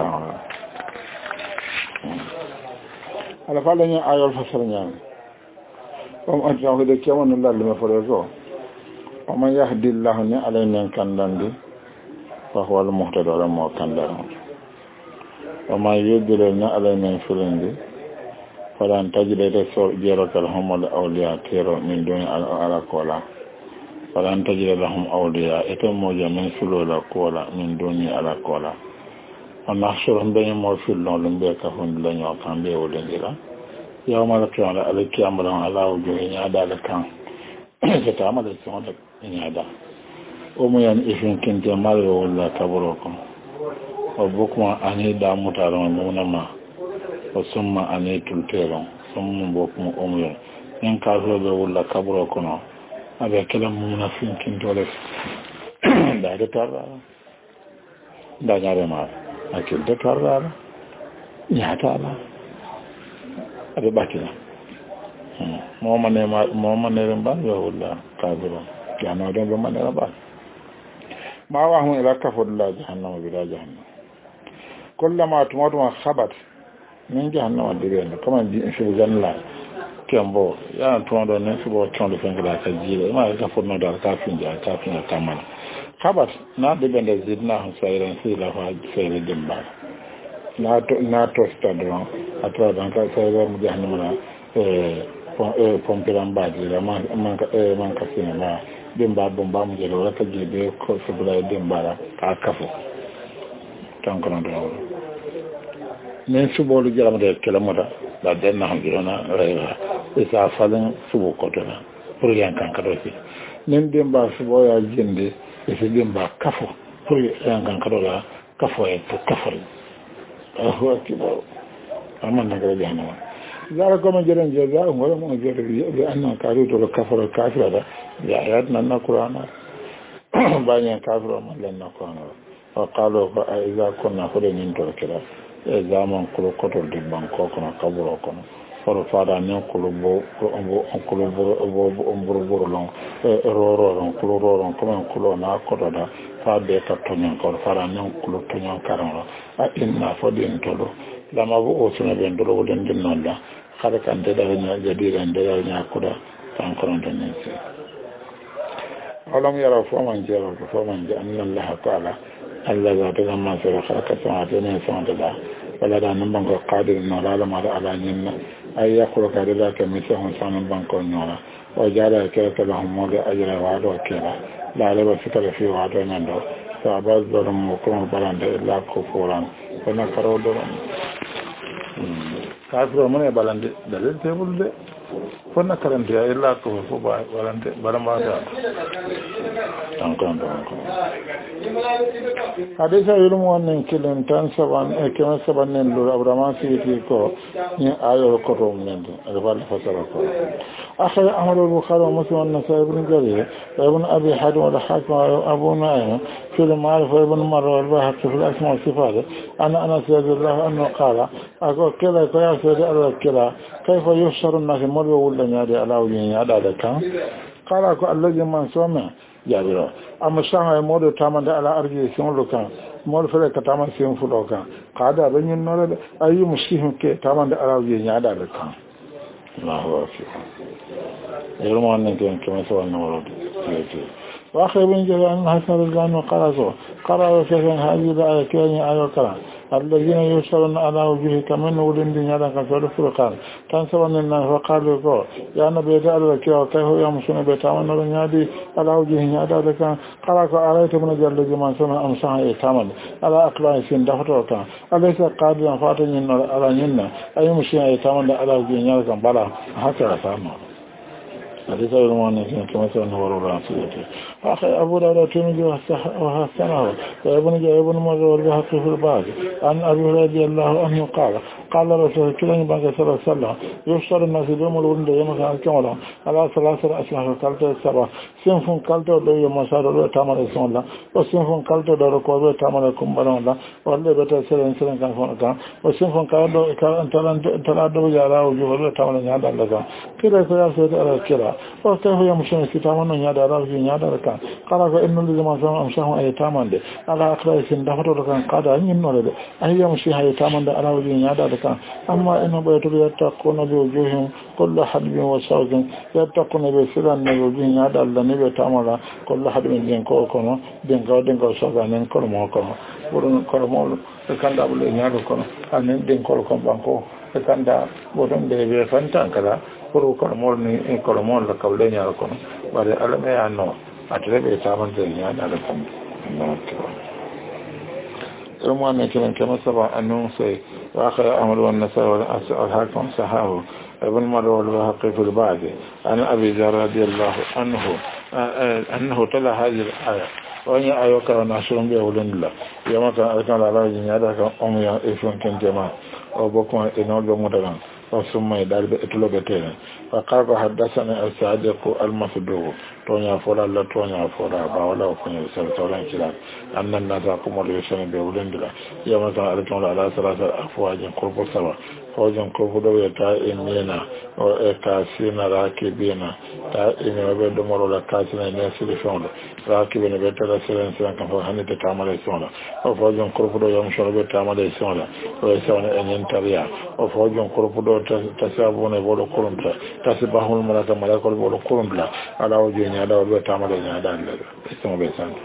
ala fala nya ayol fasal nya on adja de kewon Allah le ma foro o man yahdillahu ni alayna kandandi فهو المهتد ولا موكندر وما يدلنا على من فلندي فلن تجد جيرك لهم الأولياء كيرو من دون على كولا فلن تجد لهم أولياء إتموجا من سلولا كولا من دون على كولا ونحشرهم بين موفل لهم بيكفون لن يوقعن بيولين جلا يوم القيامة عليك أمرهم على وجوهين عدا لكان كتعمل السنة عدا وميان إفن كنت مالي ولا كبروكم وبكما أني دامتارون نونما وثم أني تلتيرون ثم بكما أميون إن كافر ولا كبروكم أبي كلام منافين كنت ولف داري تارا داري مار أكيد تارا يهتارا أبي باكلا موما نرمبا ولا كافرون كانوا دون نرمبا ما وهم إلى كفر الله جهنم بلا جهنم كلما تموتوا خبت من جهنم الدرين كما في الجنة كمبو يا تموتوا نسبوا تموتوا فين كذا كجيل ما كفر نودار كافين جا كافين كمان خبت نادي بند زدنا سيرن سيلا فاجر دمبا نا توستادرون أترى دانك سيرن جهنم لا pompiran baji la man kasina ma dimba bomba mu jelo raka jibe ko subula dimba ka kafu tankono do men subolu jaram de kilometer la denna han girona rewa isa falen subu ko to na pour yan kan kado ci men dimba subo ya jinde isi dimba kafu pour yan kan kado la kafu e to kafari aho kibo amman na gare jahannama zara kuma jiran jaza wala mun jira da annan kare to kafara kafira da ya ayat nan na qur'ana bayan kafira man lan na qur'ana wa qalu fa iza kunna hudanin to kira zaman kulo koto di banko kono kaburo kono foro fada ne kulo bo kulo long roro kuma kulo na koto da fa be ta tonyan ko fara ne kulo tonyan karan a inna fodin tolo lama bu o suna ben dolo den din non da kada kan da nya jadira da nya kuda tan kono den ne alam yara fo man jero fo man janna Allah ta'ala Allah za ta zama sai khalaqa samawati ne sama da wala da nan banko qadir na la ma da ala nyinna ay yakulu ka da ka mi sai hon sanan banko nyora o jara ke ka la mo ga ajra wa do kera la le ba fikara fi wa do nan do sa ba do mo ko balande la ko foran kona karo do kafiro mun e balande dalil tebul de kona karante ya illa ko fo ba balande barama da tankon hadisa yulum wonen kilen tan saban e kema saban nen lo abrama siti ko ni ayo ko to men e wal fasara ko akhir ahmad al-bukhari wa muslim an-nasai ibn jarir wa ibn abi hadim wa al-hakim wa abu nu'aym في المعرفة وابن مرة والباحث في الأسماء والصفات أنا سيد الله أنه قال أقول كلا كيا سيد الله كلا كيف يحشر الناس مرة ولا نادي على وجهه هذا ذاك قال أقول الذي من سمع جابر أما شان يمر تامن على أرجل سملك مر فلك تامن سمفلك قال بين النور أي مشكلة كي تامن على وجهه هذا ذاك الله أكبر يوم أن كما سوى النور وآخر بن جل أن حسن رضوان قرأ في هذه الآية كان آية كلام الذين يسألون على وجهه كمن ولن دنيا لك في الفرقان تنسون الناس وقالوا يا نبي تعالى كيف يمشون بيتامن ونادي على وجهه هذا لك قرأ عليت من جل جمان سنة أمسها يتامن على أقلام سن دفترك أليس قادرا فاتن على ينا أي مشي يتامن على وجهه لك بلا هكذا تامن حديث المؤمن كما سنه ورا سيته أخي أبو داود الترمذي وحسنه وابن ماجه والبيهقي في الباب عن أبي هريرة رضي الله عنه قال رسول الله صلى الله عليه وسلم يفسر الناس يوم الولد يوم كاملا على ثلاثة أشهر كالته السبع سنف كالته دو مسار دو تامر اسم الله وسنف كالته دو ركوب تامر كمبرون الله والله بتسلم سلم كان فوق وسنف كالته كان تلا دو يارا وجوه تامر نادى الله كده كده سيد الله كده o kayfa yamshuna kitama nyaada ala fi nyaada ka kala ko enno lima fa am shahu ay tamande ala akra sin dafato kan kada nyinno de ay yamshi hay tamande ala fi nyaada ka amma eno bayto yattaquna bi wujuhim kullu hadbin wa sawjin yattaquna bi siran na wujuhin nyaada alla ne be tamala kullu hadbin den ko kono den ko soga nen ko mo kono buron ko mo kanda bulle nyaado kono anen den ko banko kanda boton de be fantan kala pour ko mo ni ko mo la kawle nyaado kono bare ala me anno atrebe tamande nyaada la kam no رمضان كما سبع أنه وآخر أمر والنساء والحاكم صحاه ابن مر والبهقي في البعض عن أبي ذر رضي الله عنه أنه تلا هذه الآية وأن آيوك ونعشرون بها ولن الله يوم كان أركان الله جنيادك أمي إفن كن جماع وبكما إنه بمدران ثم يدار بإطلبتين فقال حدثنا الصادق المصدوق تونيا فولا لا تونيا فولا باولا وكني سلطان كلا أن الناس قوموا ليشن بيولين دلا يوم كان أركان على ثلاثة أفواج قرب سبع فوج قرب دو يتا إمينا وكاسين راكبين تا إمي وبدمر ولا كاسين نسيل شون راكبين بيتلا سلين سلين كان فهني تتعمل سون وفوج قرب دو يمشون بيتعمل سون ويسون أن ينتبه وفوج قرب دو tasabuna bolo kurumta tasbahul malaka malakul bolo kurumta ala wajhi nyaada wala tamale nyaada Allah istimu be san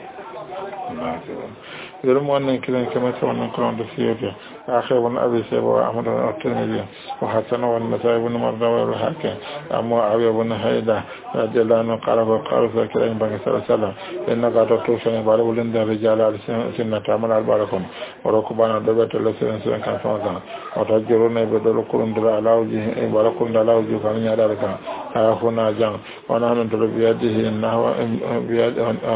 يرمون أن كذا كما سوى كلام بسيطة آخر بن أبي سيبا وأحمد الترمذي وحسن والنسائي بن مرضى والحاكم معاوية بن هيدا رضي الله عنه قال كذا بن صلى الله عليه وسلم إنك تطوشني بعد ولند الرجال على سنة تعمل على باركم وركبان دبت لسنة كان فمسا وتجرون بدل كلهم دل على وجه باركم دل على وجه كان يدارك هنا جان ونحن ندل بيده نحو بيد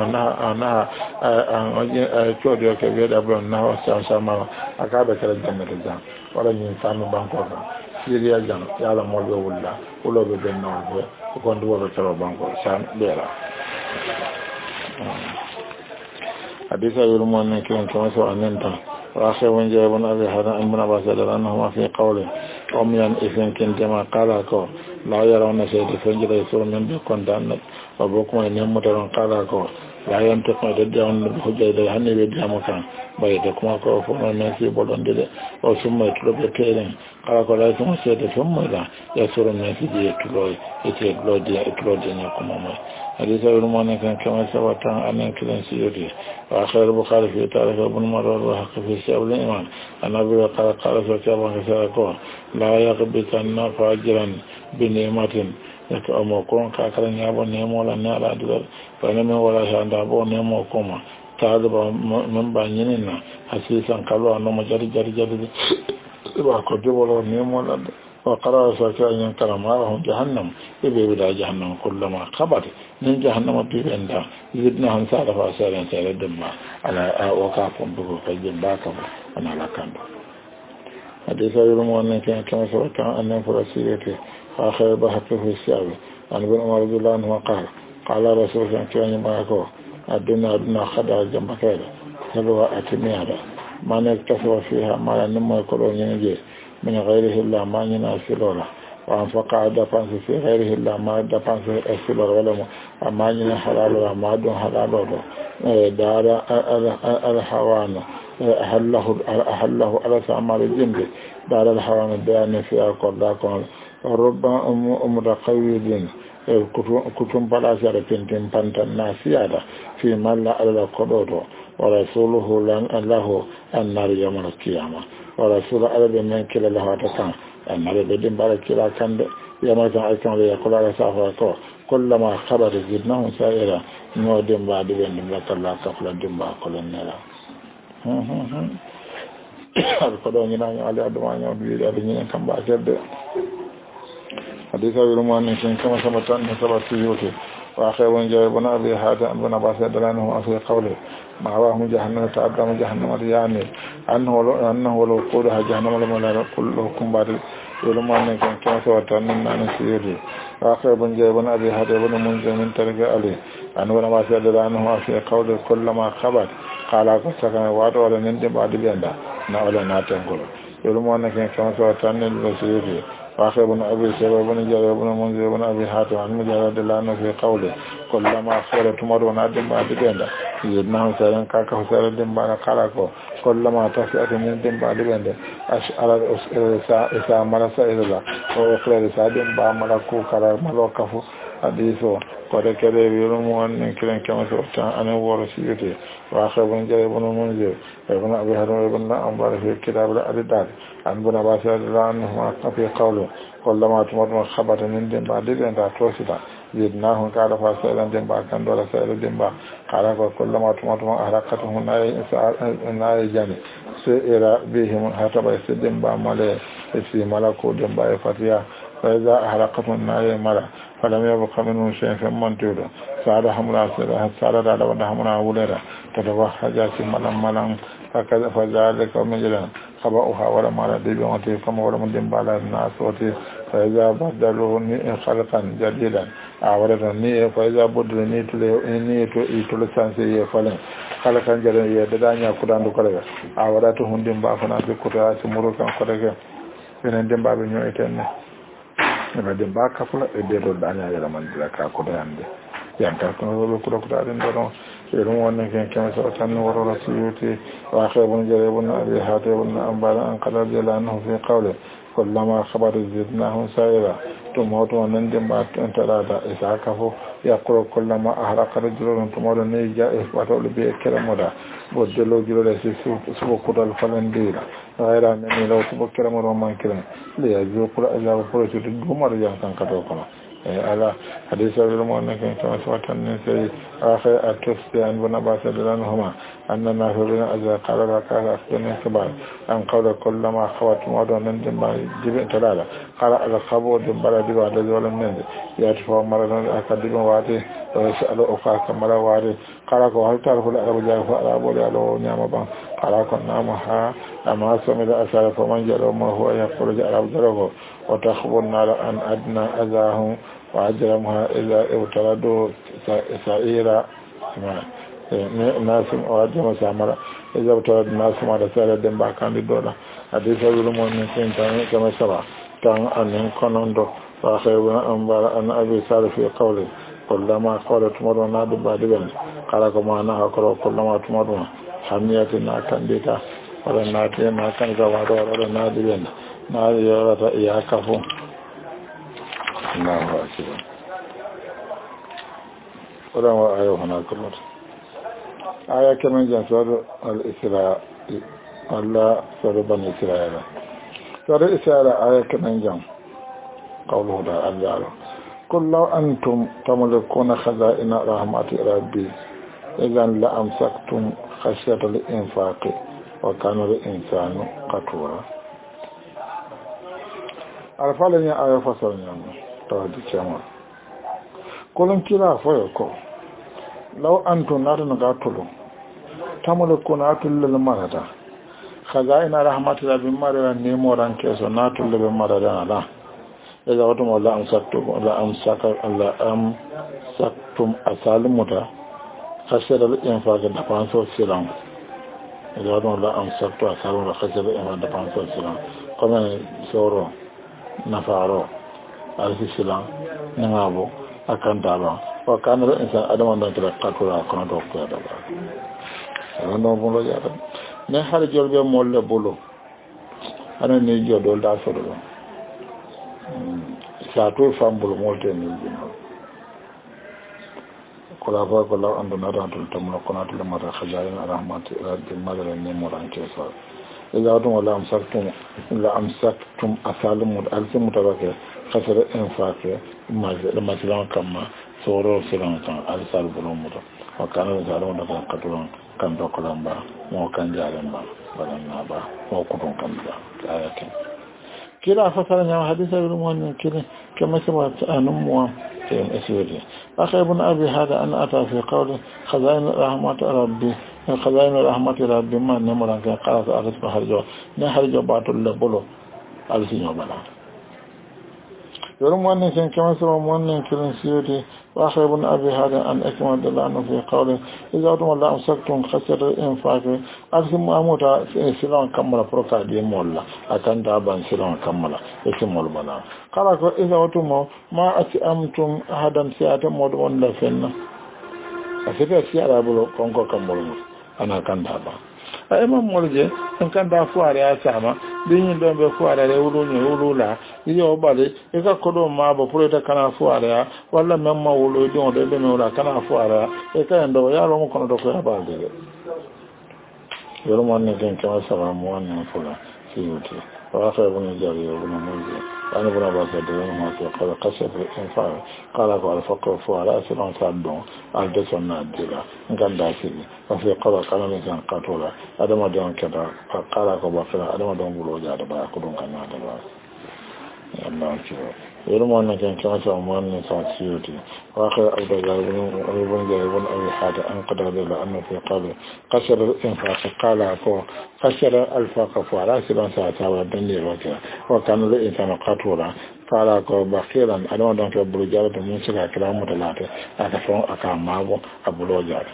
نحو ke be da bon na wasa sama aka da kala jannata jam wala ni sanu banko ka siriya jam ya la mo be wulla ulo be ben no be ko ndo be taro banko san bela hadisa yurmo ne ken ko so anenta wa akhay won je bon abi hada an muna ba sadara annahu ma fi qawli yan ifin ken jama qala ko la yarawna shay'an fajira yusur min bi kondan wa bokuma ne mutaron qala ko la yantiqu daddan hujjada hanne be diamokan bayde kuma ko fo non ci bolon de o summa tulobe teren kala ko la summa sede summa da ya soro men ci di tuloy e te glodi e glodi ne kuma mo hadisa rumana kan kama sabata anan kiran siyodi wa akhir bukhari fi tarikh ibn marwar wa haqq fi shabl iman anabi qala qala sallallahu alaihi wasallam la yaqbitanna fajiran bi ni'matin yake amo kon ka kala nyabo nemo la na ala dulal fa ne me wala shanda bo nemo koma ta da ba men ba nyinin na hasisan kalwa no ma jari ba ko de wala nemo la wa qara sa ka yan karama wa jahannam ibe bi da jahannam kullama khabat min jahannam bi benda yidna han sa da fa sa ran sa da ma ala wa ka kon bu ko jin ba ka ana la kan hadisa yuru mo ne kan kan so kan anan farasiyete آخر بحثه في السابق عن ابن عمر رضي الله عنه قال رسول الله كان معكو الدنيا خدع جنب كذا سلوى أتميادا ما نكتسب فيها ما نمو يقولون ينجي من غيره إلا ما يناسلولا وأنفق دفنس في غيره إلا ما دفنس أسلولا ولا ما ينحلال ولا ما دون حلال دار الحوان أهله على سعمال الجنب دار الحوان الديان فيها قرداكم رب متقيد كتم بلا شرطين تنبانتا ناسيادا في مالا على القدود ورسوله له النار يوم القيامة ورسوله على بمن كلا له تكان النار بدين بلا كلا كان يوم القيامة يقول على سافرته كلما خبر زدناهم سائرا نودم بعد بين لك الله كفلا دم باكل النار القدود ينام على أدوان يوم بيد كم باكل حديث أبي رمان كما ثبت أن ثبت سيوته وآخر من جاء ابن أبي هذا ابن عباس دلانه في قوله معواه جهنم تعدم جهنم يعني أنه لو قولها جهنم لما كلكم بعد رمان كما ثبت أن سيوته وآخر من جاء ابن أبي هذا ابن منذر من ترك عليه أن ابن عباس دلانه في قوله كلما خبت قال أكسكن وعد ولا نندم بعد بيندا نعولا ناتنقل رمان كما ثبت أن سيوته واخي بن ابي سيبه بن جابر بن منذر بن ابي حاتم عن مجاهد الله في قوله كلما خلت تمر ونادم بعد بندا يدناه سيرن كاكا سيرن دم بعد قالكو كلما تفئت من دم بعد بندا اشعر اسا مرسا إذا وقال سادم با ملكو كرار ملوكفو حديثو قد كده يرمو أن كلن كما سوتا أنا ورسيته وآخر بن جابر بن منذر ابن أبي هريرة بن أنبار في كتاب الأرداد عن بن عباس رضي الله عنهما في قوله كلما تمر خبر من دم بعد ذلك توسدا زدناهم قال فاسألا دم بعد كان دولا سأل دم بعد قال كلما تمر أحرقتهم نار جاني سئر بهم حتى بيسدم بعد ملئ في ملكو دم بعد فتيا فإذا أحرقتهم نار مرة فلم يبق منهم شيء فمن تولى سعد حمراء سعد على ود حمراء ولدا تتوحج ملم فكذا فذلك مجرا خبأها ولا مال دبيوتي كما ولا من دم على الناس وتي فإذا بدلوا خلقا جديدا أوردوا ني فإذا بدلوا ني تلسانسي فلن خلقا جديدا يددانيا كدان دكرا أوردتهم دم بافنا بكتا سمروكا كدك فين دم بابي نيويتن eba dem ba kafula e de do danya yara man dira ka ko dande yanka ko do ko ko dande do e ron wonne ken ken so tan woro rasiyuti wa khabun jaribun abi hatibun ambala an qala jalanu fi qawli kullama khabar zidnahu sayra to moto nan dem ba tan tarada isa kafo yaqulu kullama ahraqa rajulun tumodo ne ja e wato be keramoda bodelo jiro da su ko dal falandira غير أنني لو تبكر مرمان كلا ليذوق العذاب فرشد الجمر يانكن كتوكما على حديث المؤمن كما سمعت النساء آخر التفسير عن ابن عباس رضي الله عنهما أن الناس بين أذى قال ركعة أخذنا كبار أن قول كلما خوات موضوع نندم جبن تلالا قال الخبور دبلا دبا الذي ولم ننزل يأتفوا مرضا أكاديم واتي ويسأل أخاك مرة واتي قال هل تعرف العرب جاء فأراب وليالو نعم بان قال نامها أما سمد أسال فمن جلو ما هو يقول جعل جلوه وتخبر النار أن أدنى أذاهم وأجرمها إذا ابتردوا سائرا الناس وأجرم سامرا إذا ابترد الناس ما رسالة دنبا كان لدولا حديث الظلمون من سنتان كما سبع كان أن كنندو وأخيرنا أنبار أن أبي سال في قوله كلما قال تمرون نادب بعد بند قال كما أنها قرأ كلما تمرون حميتنا كنديتا ولا ناتينا كان كوارو ولا نادبين نادي ولا إياكفو الله أكبر ولا آية هنا كلمة آية كمان جنسور الإسراء الله سورة بني إسرائيل سورة إسرائيل آية كمان جن قوله تعالى قل لو أنتم تملكون خزائن رحمة ربي إذا لأمسكتم خشية الإنفاق وكان الإنسان قتورا أرفعلني آية فصلني تودي كما قلن كلا فيكو لو أنتم نارن قاتلوا تملكون أتل للمرضى خزائن رحمة ربي مرضى نيموران كيسو ناتل للمرضى لا إذا وتم لا أمسكتم أسالمتا خشية الإنفاق دفانسو سلام إذا وتم لا أمسكتم أسالمتا خشية الإنفاق دفانسو سلام كما سورو نفارو alfi silan nangabo akantaba wa kanara insan adama don kira kakura kono do ko da ba no bolo ya ne har jolbe molle bolo ana ne jodol da so do sa to fambul molte ni ko la ba ko la ando na da to tamno kono to mara khajarin rahmat rabbil madara ne moran ke so إذا أردتم لا أمسكتم أسالم ألزم متبكر خسر إنفاق لما تلون كما سورو سلون كان ألسال بلومه وكان يزالون لكم قتلون كان دوكلان با مو كان جارن با بلنا با مو كتون كان با آياتين كلا فسرنا حديث المؤمن كما سمعت أنموا في الأسود أخي ابن أبي هذا أن أتى في قوله خزائن رحمة ربي خزائن رحمة ربي ما نمرا كان قرأت أغسط حرجو نحرجو باتل لبولو ألسينو بلا يرم أن كما سبب مؤمن كلن سيوتي وآخر ابن أبي هذا أن أكمل دلانه في قوله إذا أتم الله أمسكتم خسر الإنفاق أرسم أموتا سلام كملا فرقا دي مولا أكان دابان سلام كملا يسمول بنا قال إذا أتم ما أتأمتم أحدا سيئة مدون لفن أسفل سيئة بلو كونكو كمبولو أنا كان دابان imam molje en kan da fuare ya sama bin don be fuare re wulu ni wulu la yo bale e ka ko do ma bo pro ta kana fuare ya walla memma wulu don de be no la kana fuare e ka ndo ya lo mo kono do ko ya balde yo mo ne den ka sama mo ne fula siyuti wa fa ibn jari ibn mulji ana buna ba sa de ma to qala qasab infa qala ko al faqr fuara sinon sadon al de sonna dira nganda sigi wa fi qala kana ne kan qatola adama don kada qala ko ba fara adama don bulo ja da ba ko don kana da ba Allah ki يرمى أنك كما تأمن سعسيوتي وآخر أبدا جاربون أبي حاتة أنقذ هذا أنه في قال قشر الإنفاق قال أكو قشر الفاق فعلا سبان ساعتا ودنيا وكذا وكان الإنسان قطورا قال أكو بخيرا أدوى دونك بلجارة منسكا كلام متلاتة أكفون أكامابو أبلوجار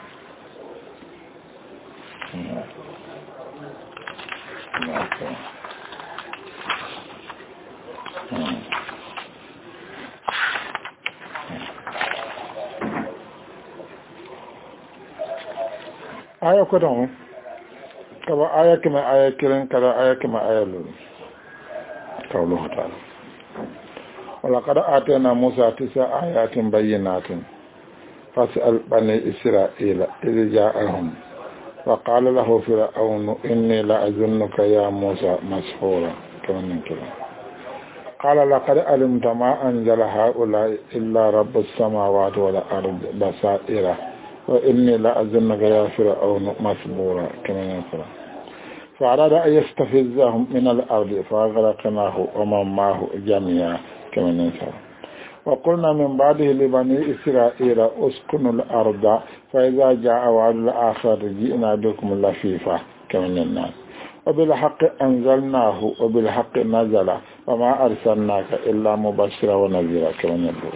aya ko don kaba aya kama aya kiran kala aya kama aya lu qawlu ta'ala wala qad atana musa tisa ayatin bayyinatin fas'al bani isra'ila idh ja'ahum wa qala lahu fir'aun inni la azunnuka ya musa mashhura kaman kila qala laqad alimta ma anzala ha'ula illa rabbus samawati wal ardi basaira وإني لا أظنك يا فرعون مسبورا كما يقول فأراد أن يستفزهم من الأرض فأغرقناه ومن معه جميعا كما يقول وقلنا من بعده لبني إسرائيل اسكنوا الأرض فإذا جاء وعد الآخر جئنا بكم لفيفا كما يقول وبالحق أنزلناه وبالحق نزل وما أرسلناك إلا مبشرا ونذيرا كما يقول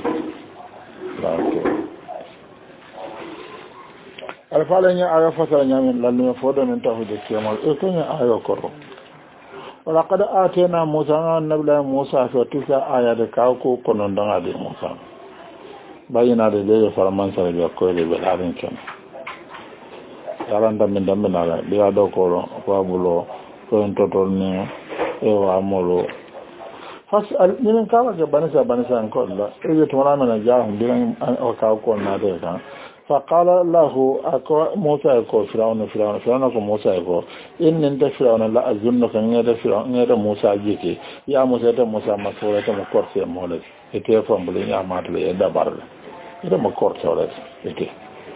alfalen ya aya fasara nyamin lalle fodo men tawde kemal e ko nya ayo koro wala qad atena musa nabla musa fa tisa aya de ka ko konon danga de musa bayina de le farman sare be ko le be darin ken yaranda min dambe nala biya do ko bulo ko en totol ni e wa molo fasal min ka wa banisa an ko la e to mala na jaahum biran o ka ko na de kan فقال له أكو موسى أكو فرعون أكو موسى أكو إن أنت فرعون لا أظنك أن فرعون أن موسى جيكي يا موسى موسى مسؤولة مكورسي مولد إتى فمبلين يا ماتلي إذا بارل إذا مكورسي ولد إتى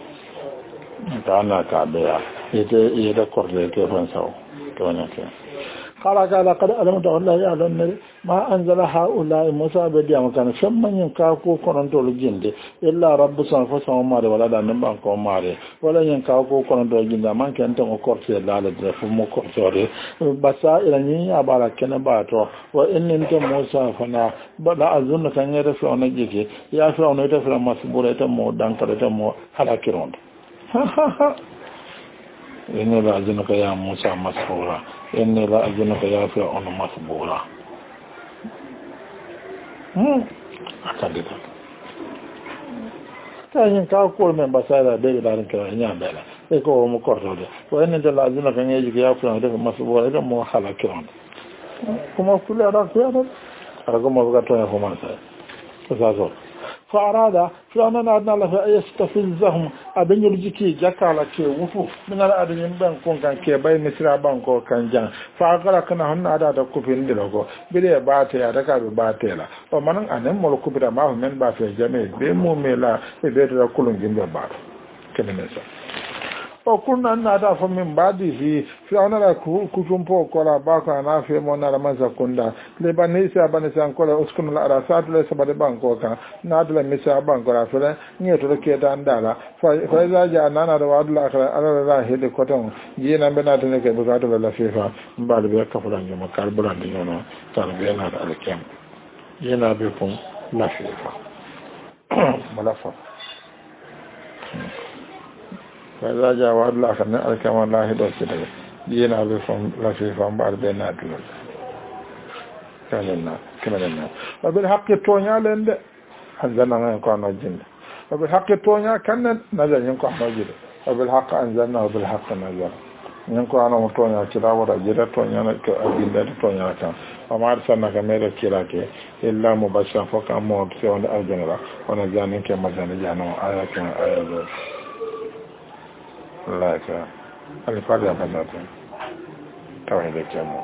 كأنا كابيا إذا كورسي إتى فنساو كمان كذا قال قد ألمت الله يعلم ما أنزل هؤلاء موسى بديا مكان شمن ينكاكو كونتول جند إلا رب سبحانه وتعالى ولا دنبان كوماري ولا ينكاكو كونتول جند من كان تمو كورسي لا لدرف مو كورسوري بسا إلى ني أبارا كنباتو وإن أنت موسى فنا بلا أظن كان يرفع نجيكي يا فرعون يتفرع مسبورة تمو دانكرة تمو حلاكيرون إني لا أظنك يا موسى مسحورا إني لا أظنك يا فرعون مسبورا أكدت كأن كأقول من بسالة بيجي دارين كأنيان بلا إكو مكورد وإن أنت لا أظنك يجيك يا فرعون مسبورا إذا مو حلاكيرون كما كل هذا كذا أرجو ما بقى تونا فما ساي فسازول فأراد فأنا نادنا له يستفزهم أبن يرجكي جكالا كي وفو من الأرض ينبان كون كان كي باي مصر بانكو كان جان فأغرقنا هن أداة كفين دلوكو بلي باتي أدكا بباتي لا ومن أنم ملكو بدا معه من باتي جميع بمو ميلا بيت ركولون جنب بات كده نسا وكنا نادا فمن بعده فأنا لا كجنبو كلا باكا نافي مونا لمنزا كندا لبنيسا بنيسا كلا أسكن الأراسات ليس بدي بانكو كان نادل ميسا بانكو رافلا نيتو لكيتا اندالا فإذا جاء نانا دواد الأخرى على الله هيدي كتون جينا بناتنا كي بكاتو للفيفا بعد بيكا فلان جمع كاربولان دينونا تنبينا الكيام
yana bi kun lafifa malafa فإذا جاء وعد الآخر كما الله دوسي daga yana bi kun lafifa ba da na dole كملنا وبالحق تونا لند أنزلنا ينقعنا الجنة وبالحق تونا كنا نزل ينقعنا الجنة وبالحق أنزلنا وبالحق نزل ينقعنا متونا كلا ولا جرا تونا الجنة تونا كان وما أرسلنا كميرا كلاك إلا مبشرا فوق موت سوى الجنة ونزلنا كما زنجانا آية كما آية ذو الله يكرم الفاتحة فاتحة توحيد الكلام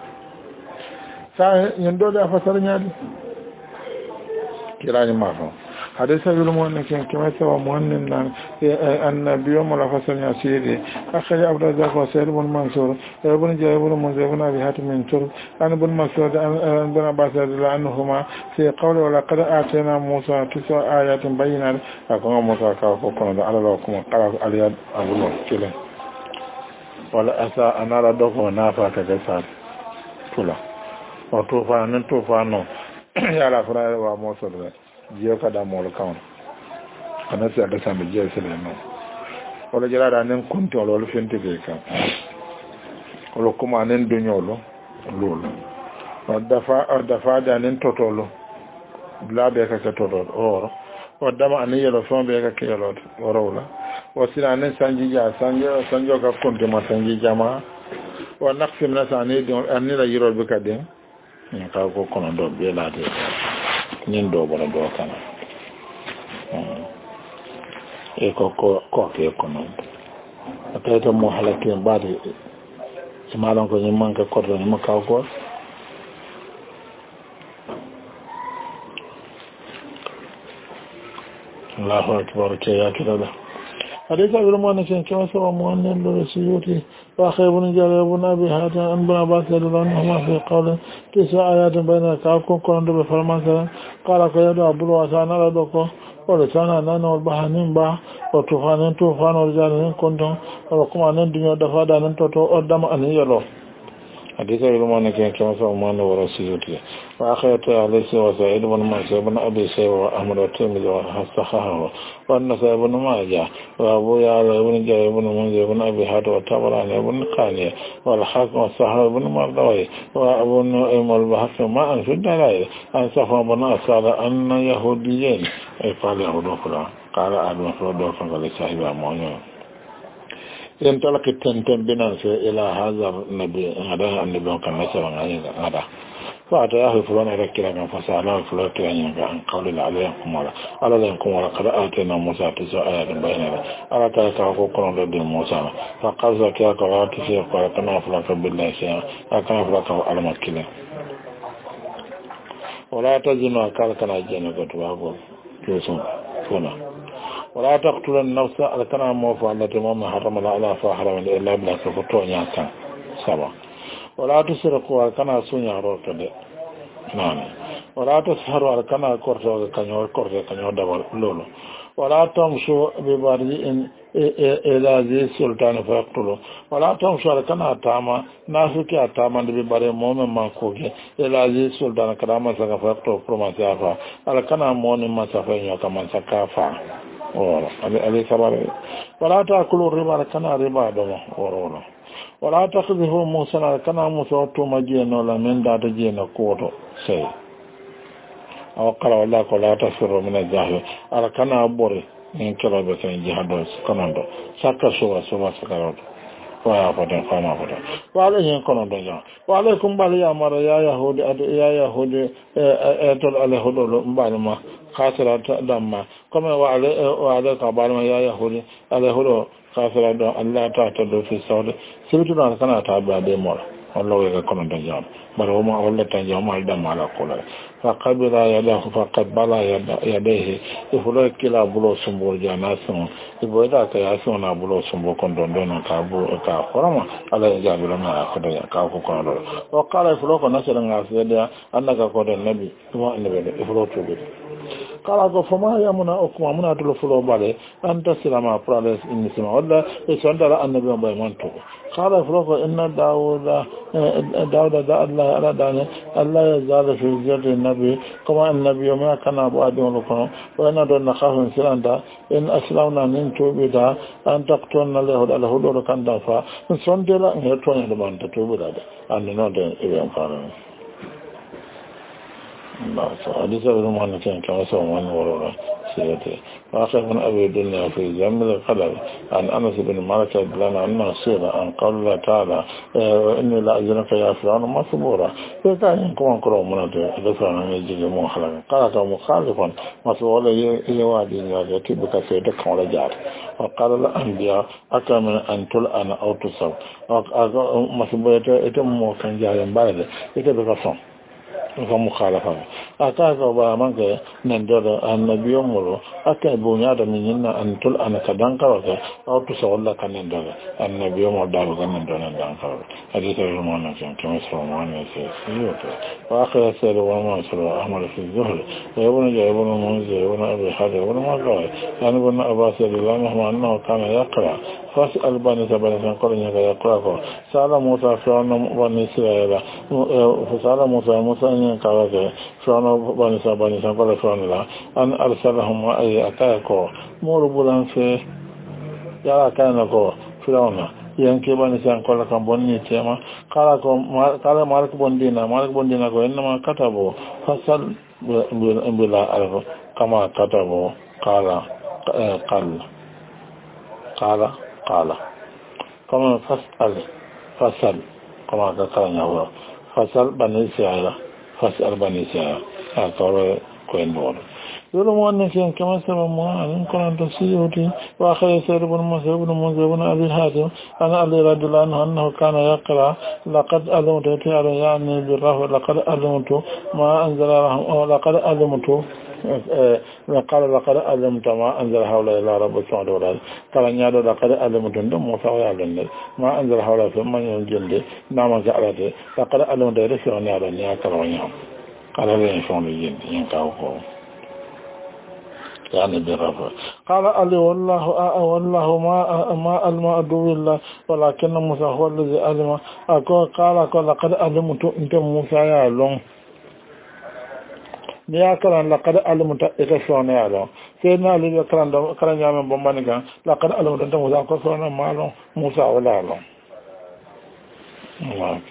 yin dole a fasar yadi kira ni mafa hadisa yulu mo ne ken kema sawa mo nen nan annabiyo mo la fasar ya sidi akhari abdul zakh wa sayyid ibn mansur ibn jabir ibn munzir ibn abi hatim min tur an ibn mas'ud an ibn abbas radhiyallahu anhuma fi qawli wa laqad atayna musa 9 ayatin bayyinat akon mo ka ko kono da ala ko qala aliyad abullah kila wala asa anara doko nafa ka gasa tula o tofa nan tofa no yala fara wa moso da jiyo kada mo lo kan ana sai da sambe jiyo sai no wala jira da nan kunto lo fente be kan wala kuma nan dunyolo lolo dafa da nan totolo bla be ka totolo oro o dama an yelo fon be ka kelo orola o sina nan sanji ja sanjo ka kunto ma sanji jama o naqsim na sane don an ni la yiro be ka den ka ko kono do be laade nin do bono do kana e ko ke kono atato mo halake baade e malon ko ni manka kordo ni maka ko Allahu akbar ke ya kida حديث أبي المؤمن كما سوى مؤمن للسيوطي وأخي بن جرير بن أبي حاتم أن بن عباس رضي الله عنهما في قول 9 آيات بين كعبكم كنت بفرمان قال قيد أبو الواسان ردكم ولسانا نانا والبحانين با وطوفانين طوفان ورجالين كنتم ولكم أن الدنيا دفادا أن تطوء الدم أن يلو حديث أبي المؤمن كما سوى مؤمن ورسيوطي وأخي عليه وسعيد بن منصور بن أبي شيبة وأحمد والترمذي وصححه والنسائي بن ماجه وأبو يعلى بن جرير بن منذر بن أبي حاتم والطبراني بن قانع والحاكم والصحابي بن مردوي وأبو نعيم والبحث ما أن في الدلائل أن صفوان بن أسعد أن يهوديين قال يهود فلان قال آدم فلان قال صاحب أمونه ينطلق التنتم بنفسه إلى هذا النبي هذا النبي كان مثلا هذا فأتاه فلان يذكرنا فسأله فلان كان عن قول عليكم ولا على ذلكم ولا قد آتينا موسى 9 آيات بيننا على تلك حقوقنا ضد موسى فقال زكاة قرأت فيه قال كنا فلك بالله شيئا كنا فلك على مكة ولا تزنوا قال كنا جينا قد يوسف فنا ولا تقتل النفس على كنا موفى التي مما حرم الله على فحرم إلا بلا كفتون ياكا سبا ولا تسرقوا على كنا سنيا روكد نعم ولا تسهروا على كنا كورتو كنيو دبل لولو ولا تمشوا ببريء إلى ذي سلطان فيقتلوا ولا تمشوا على كنا تاما ناسك تاما ببريء مؤمن مانكوكي إلى ذي سلطان كراما سكا فيقتلوا فرما سيافا على كنا مؤمن ما سفين وكما سكافا عليه سبب ولا تأكلوا الربا على كنا ربا دم ورولا ولا تخذه موسى على كنا موسى تومجين ولا من دات جين كوتو سي أو قال والله لا تسر من الجاهل على كنا بوري من كلا بسين جهاد كنندو سكا سوا سكارود ويا فتن فما فتن وعليهم كنندو جان وعليكم بالي أمر يا يهود أتول اليهود مبالما خاسرة دم كما وعليك بالما يا يهود اليهود خاسرة دم الله تعتدوا في الصوت سبتنا كنا تابع دمور الله يكون دجال مرهما ولا تنجم على دم على قوله فقبل يده فقبل يديه يفلو كلا بلو سمبول جاناسون يبودا كياسون بلو سمبول كندون كابو كفرما على جابر ما أخذ كافو كندون وقال يفلو كناسر عسيدا أنك قد النبي ثم النبي يفلو تبي قال فما يمنا أكما منا تلفلو بالي أنت سلama برالس إنسما ولا يسندر النبي بيمانتو قال يفلو إن داود الله على دانه الله يزال في الجر النبي كما النبي ما كان أبو أدون لكم وإن دون نخاف سلاندا إن أسلمنا من توبدا أن تقتلنا له دور كان دافع سندلا يتون لمن توبدا أن نودن إبن فارن الله سبحانه وتعالى كان كما سوى من ورورا سيرته وآخر من أبي الدنيا في جنب القدر عن أنس بن مالك لنا أنه سير عن قول الله تعالى إني لا أجنك يا فرعون مصبورا فكان ينكم كرم منته دفعنا من يجي مخلق قال مخالفا مصبورا يوادي يتبك سيدك ولا جار وقال الأنبياء أكثر من أن تلأن أو تصب مصبورا يتم كان جار بارد يتبك صم ko mukhalafa aka ko ba manke nan do annabiyo mulo aka bunya da min yinna an tul an kadan kawaka aw to sawalla kanen do annabiyo mo da ko nan do nan dan kawa hadith mo nan kan kuma so mo nan se siyo to wa akhir sir wa ma sura ahmad fi zuhr wa ibn ibn munzir wa abi hada wa ma qala an ibn abbas radhiyallahu anhu kana yaqra fas'al bani sabana qala yaqra ko sala musa fa bani israila fasala musa kawake sono bani sa kala sono la an arsalahum wa ay atako moro bulan fe ya kana ko firawna yanke bani sa kala kan bonni tema kala malik bondina ko enma katabo fasal bila alfa kama katabo kala kama fasal kama kala fasal bani israila fasal bani israila akawre ko en do yoro mo ne ken kama sama mo an ko an to siyoti wa khayr sayyid ibn musa ibn abi hatim ana ali radhiyallahu anhu kana yaqra laqad alamtu ta'ala yani bi rafa laqad alamtu ma anzala rahman laqad alamtu قال لقد علمت ما أنزل هؤلاء إلى رب سبحانه وتعالى قال نيادو لقد علمت دم وسوى علم ما أنزل هؤلاء ثم ينجل نعم جعلته لقد علمت رسول نيادو نيادو ونيادو قال لي شون الجن ينكاوكو يعني بالرفع قال علي والله ما علم عدو الله ولكن موسى هو الذي علم قال لقد علمت انت موسى يعلم ya karan laqad alimta ita shone yalo sai na li karan yamen bombani kan laqad alimta ta musa ko shone malo musa wala lo Allah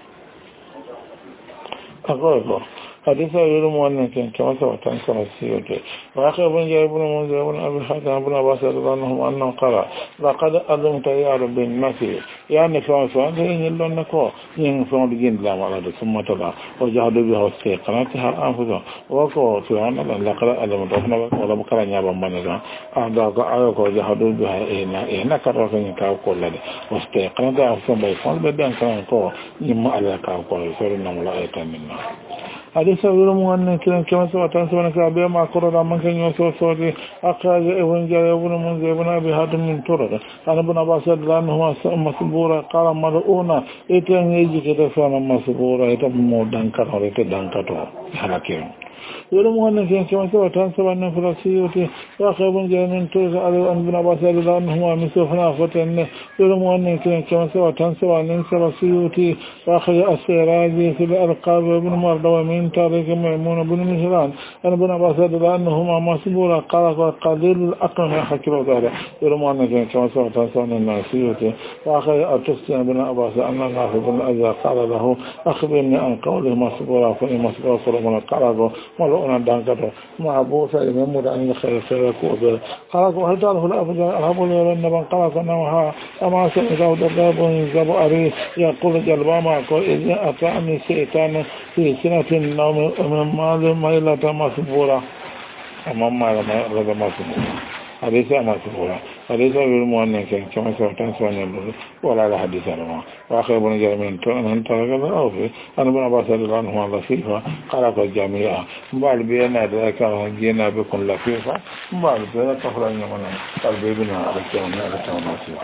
ko حديث يروم أن كان كما سبق تنسى السيوطي وآخر ابن جاء ابن منذر ابن أبي الحاتم ابن عباس رضي الله عنهم أنه قال لقد علمت يا رب النفي يعني فهم فهم يلون نكو ينفعون الجن لا معلد ثم تبع وجهدوا بها واستيقنتها أنفسهم وقالوا فرعون لقد علمت ولا بكرا نيابا منذر أعداء أعداء وجهدوا بها إينا كروا كن يكاو كل واستيقنتها أنفسهم بيفعل بدأن كان كو يما على كاو كل سورنا ملائكة منا حديث يروم أن كما سبق تنسى أبي ما قرر من كان يوسف صوتي أخرج ابن جرير ابن منذر ابن أبي حاتم من طرق أنا ابن عباس رضي الله عنهما مسبورا قال ملؤونا إتن يجي كده فانا مسبورا إتن مودان كتور إتن كتور حلقين يروم أن كما سبق تنسى أن فلسيوتي أخرج ابن جرير من طرق أن ابن عباس رضي الله عنهما مسوفنا فتن يروم أن كما سبق تنسى أن فلسيوتي أخرج السيراجي في الأرقاب ابن مردوى من تاريخ ميمون بن مهران أن ابن عباس رضي الله عنهما مسبورا قال قليل الأقل ما حكوا ذلك يرمون كما سبق تنسى الناسيوتي وأخرج التسليم بن عباس أن الله بن أزا قال له أخبرني عن قوله مسبورا فإن مسبورا صلى قال له ملؤنا دانكته مع أبو سعيد محمود أن يخير سيركوه قال هل تعرف الأفضل أرهب لي لنبا قال فنوها أما سعيده دباب ينزب أريه يقول جلباما إذ أتعني سيطان في سنة النوم من مال ميلة مسبورة أمام مال ميلة مسبورة حديث مسبورة حديث بالمؤمن كما سمعتم سؤال ولا لا حديث عنه وآخر ابن جرير من ترك الأوفي أنا ابن عباس رضي الله عنهما لطيفة قال الجميع بعد بينا ذلك جينا بكم لطيفة بعد ذلك أخرى من قلبي بنا على الجميع لطيفة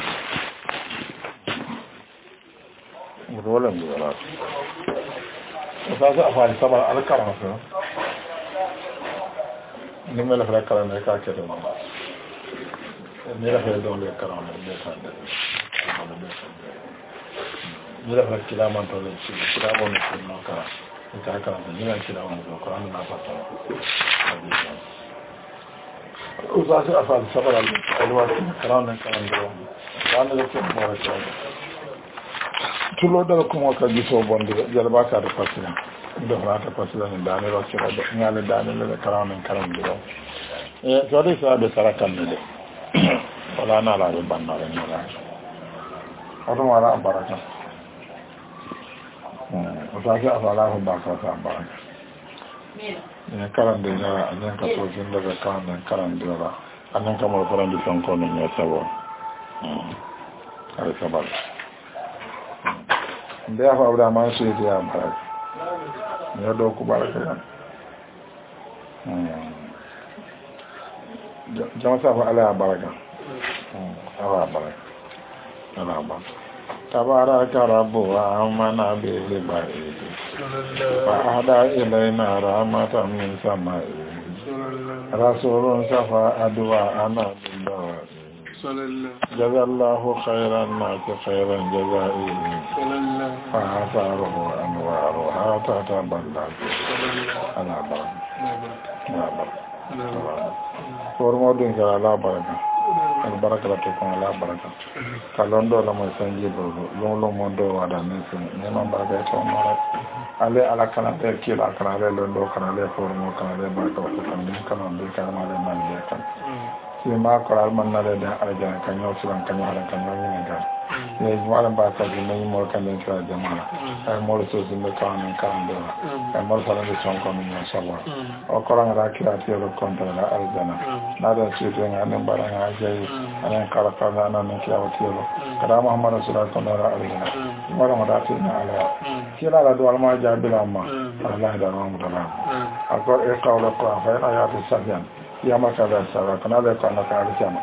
ولا مدرات وهذا أفعال طبعا على كلام فيه نملا في الكلام ده كده نرى في دولة الكلام نرى في الكلام عن طول الكلام ونسمع كلام ita ka da ni kira wannan Qur'ani na fata uza sai afa sabara alwa Qur'ani kan da wannan da ke mora ta tulo da kuma ka ji so bonde jarba ka da fasira da fara fasila ne da ne ba kira da ngale da ne da Qur'ani kan da so dai sa da sarakan ne wala na la banna ne na wato mara baraka wata ke afala hu ba ka sa baraka ne karan da ya anyan ka so jin daga kan karan da ba anyan kamar faran da son ko ne ya sabo ai sabar da ya fa da ma sai ya baraka ne do ku baraka jama sa fa ala baraka ala baraka ala baraka tabaraka rabbu wa amana bil ba'id fa ahda ilayna rahmatan min samai rasulun safa adwa ana billah jazallahu khairan ma khairan jazai fa asaruhu anwaru hatta taballahu ala baraka formo din kala la baraka al baraka la to kon la baraka kalondo la mo sanji do lo mondo wada ne sun ne ma baraka to mara ale ala kala de kila kala le londo kala le formo kala le baraka to kan ni kala de kala ma le man de kan si ma kala man na le da arjan kan yo sulan kan yo halan kan yo ne ga ne wala ba ka de ne mo kan le tra jama'a ay mo so sin de kan kan do ay mo sala de son kon ni sawa o koran ra kila ti ro kontra la arjana na da ci de ngane baranga ajayi anan kala kala na ne kila ti ro kada muhammad sallallahu alaihi wasallam wala ma da ti na ala kila la do alma jabila ma Allah da ramu da ramu akor e qawla ko fa ya ta sajan ya maka da sara kana da kana ka alkiyama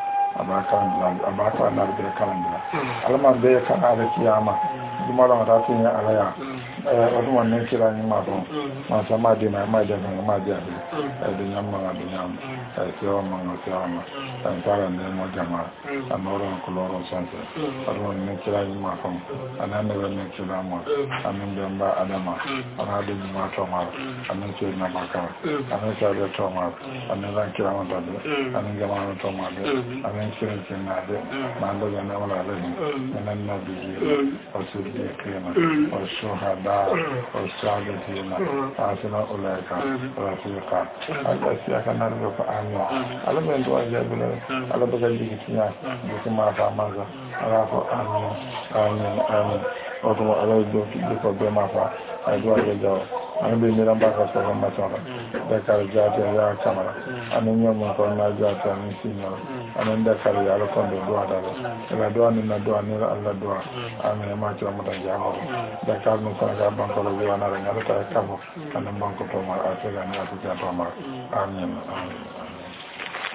abaka na da kalanda alma da kana da kiyama kuma da ta tin ya alaya wato wannan kira ni ma don ma sama da ma da ma da da nyamma da nyamma sai ko ma no sama tan fara ne mo jama amoro ko loro sanse wato wannan kira ni ma don anan da wannan kira ma anan da ba adama ana da ma to ma anan ce na baka anan ce da to ma anan ran kira ma da anan jama'a to ma da anan kiran kin na da ma da na wala da nan na bi wasu da kiyama wasu hada والصالحين حسن أولئك رفيقا الله سيكون نرجو فآمين على من دعاء جابنا على بغير كتنا بكما فعمزا رافع آمين آمين آمين وكما على الدوك بكو بما فعل دعاء جاو أنا بنيران باكا سوف مسولا ذكر جاتي يا كامرا أنا يوم كنا جاتي من سينيور أنا ذكر يا لكم دعاء دعاء إلا دعاء ننا دعاء نلا الله دعاء آمين ما تلا متجامل ذكر نسنا بانكو لجوانا رنگا لتا كابو أنا بانكو توما أسيغاني أسيغان توما آمين آمين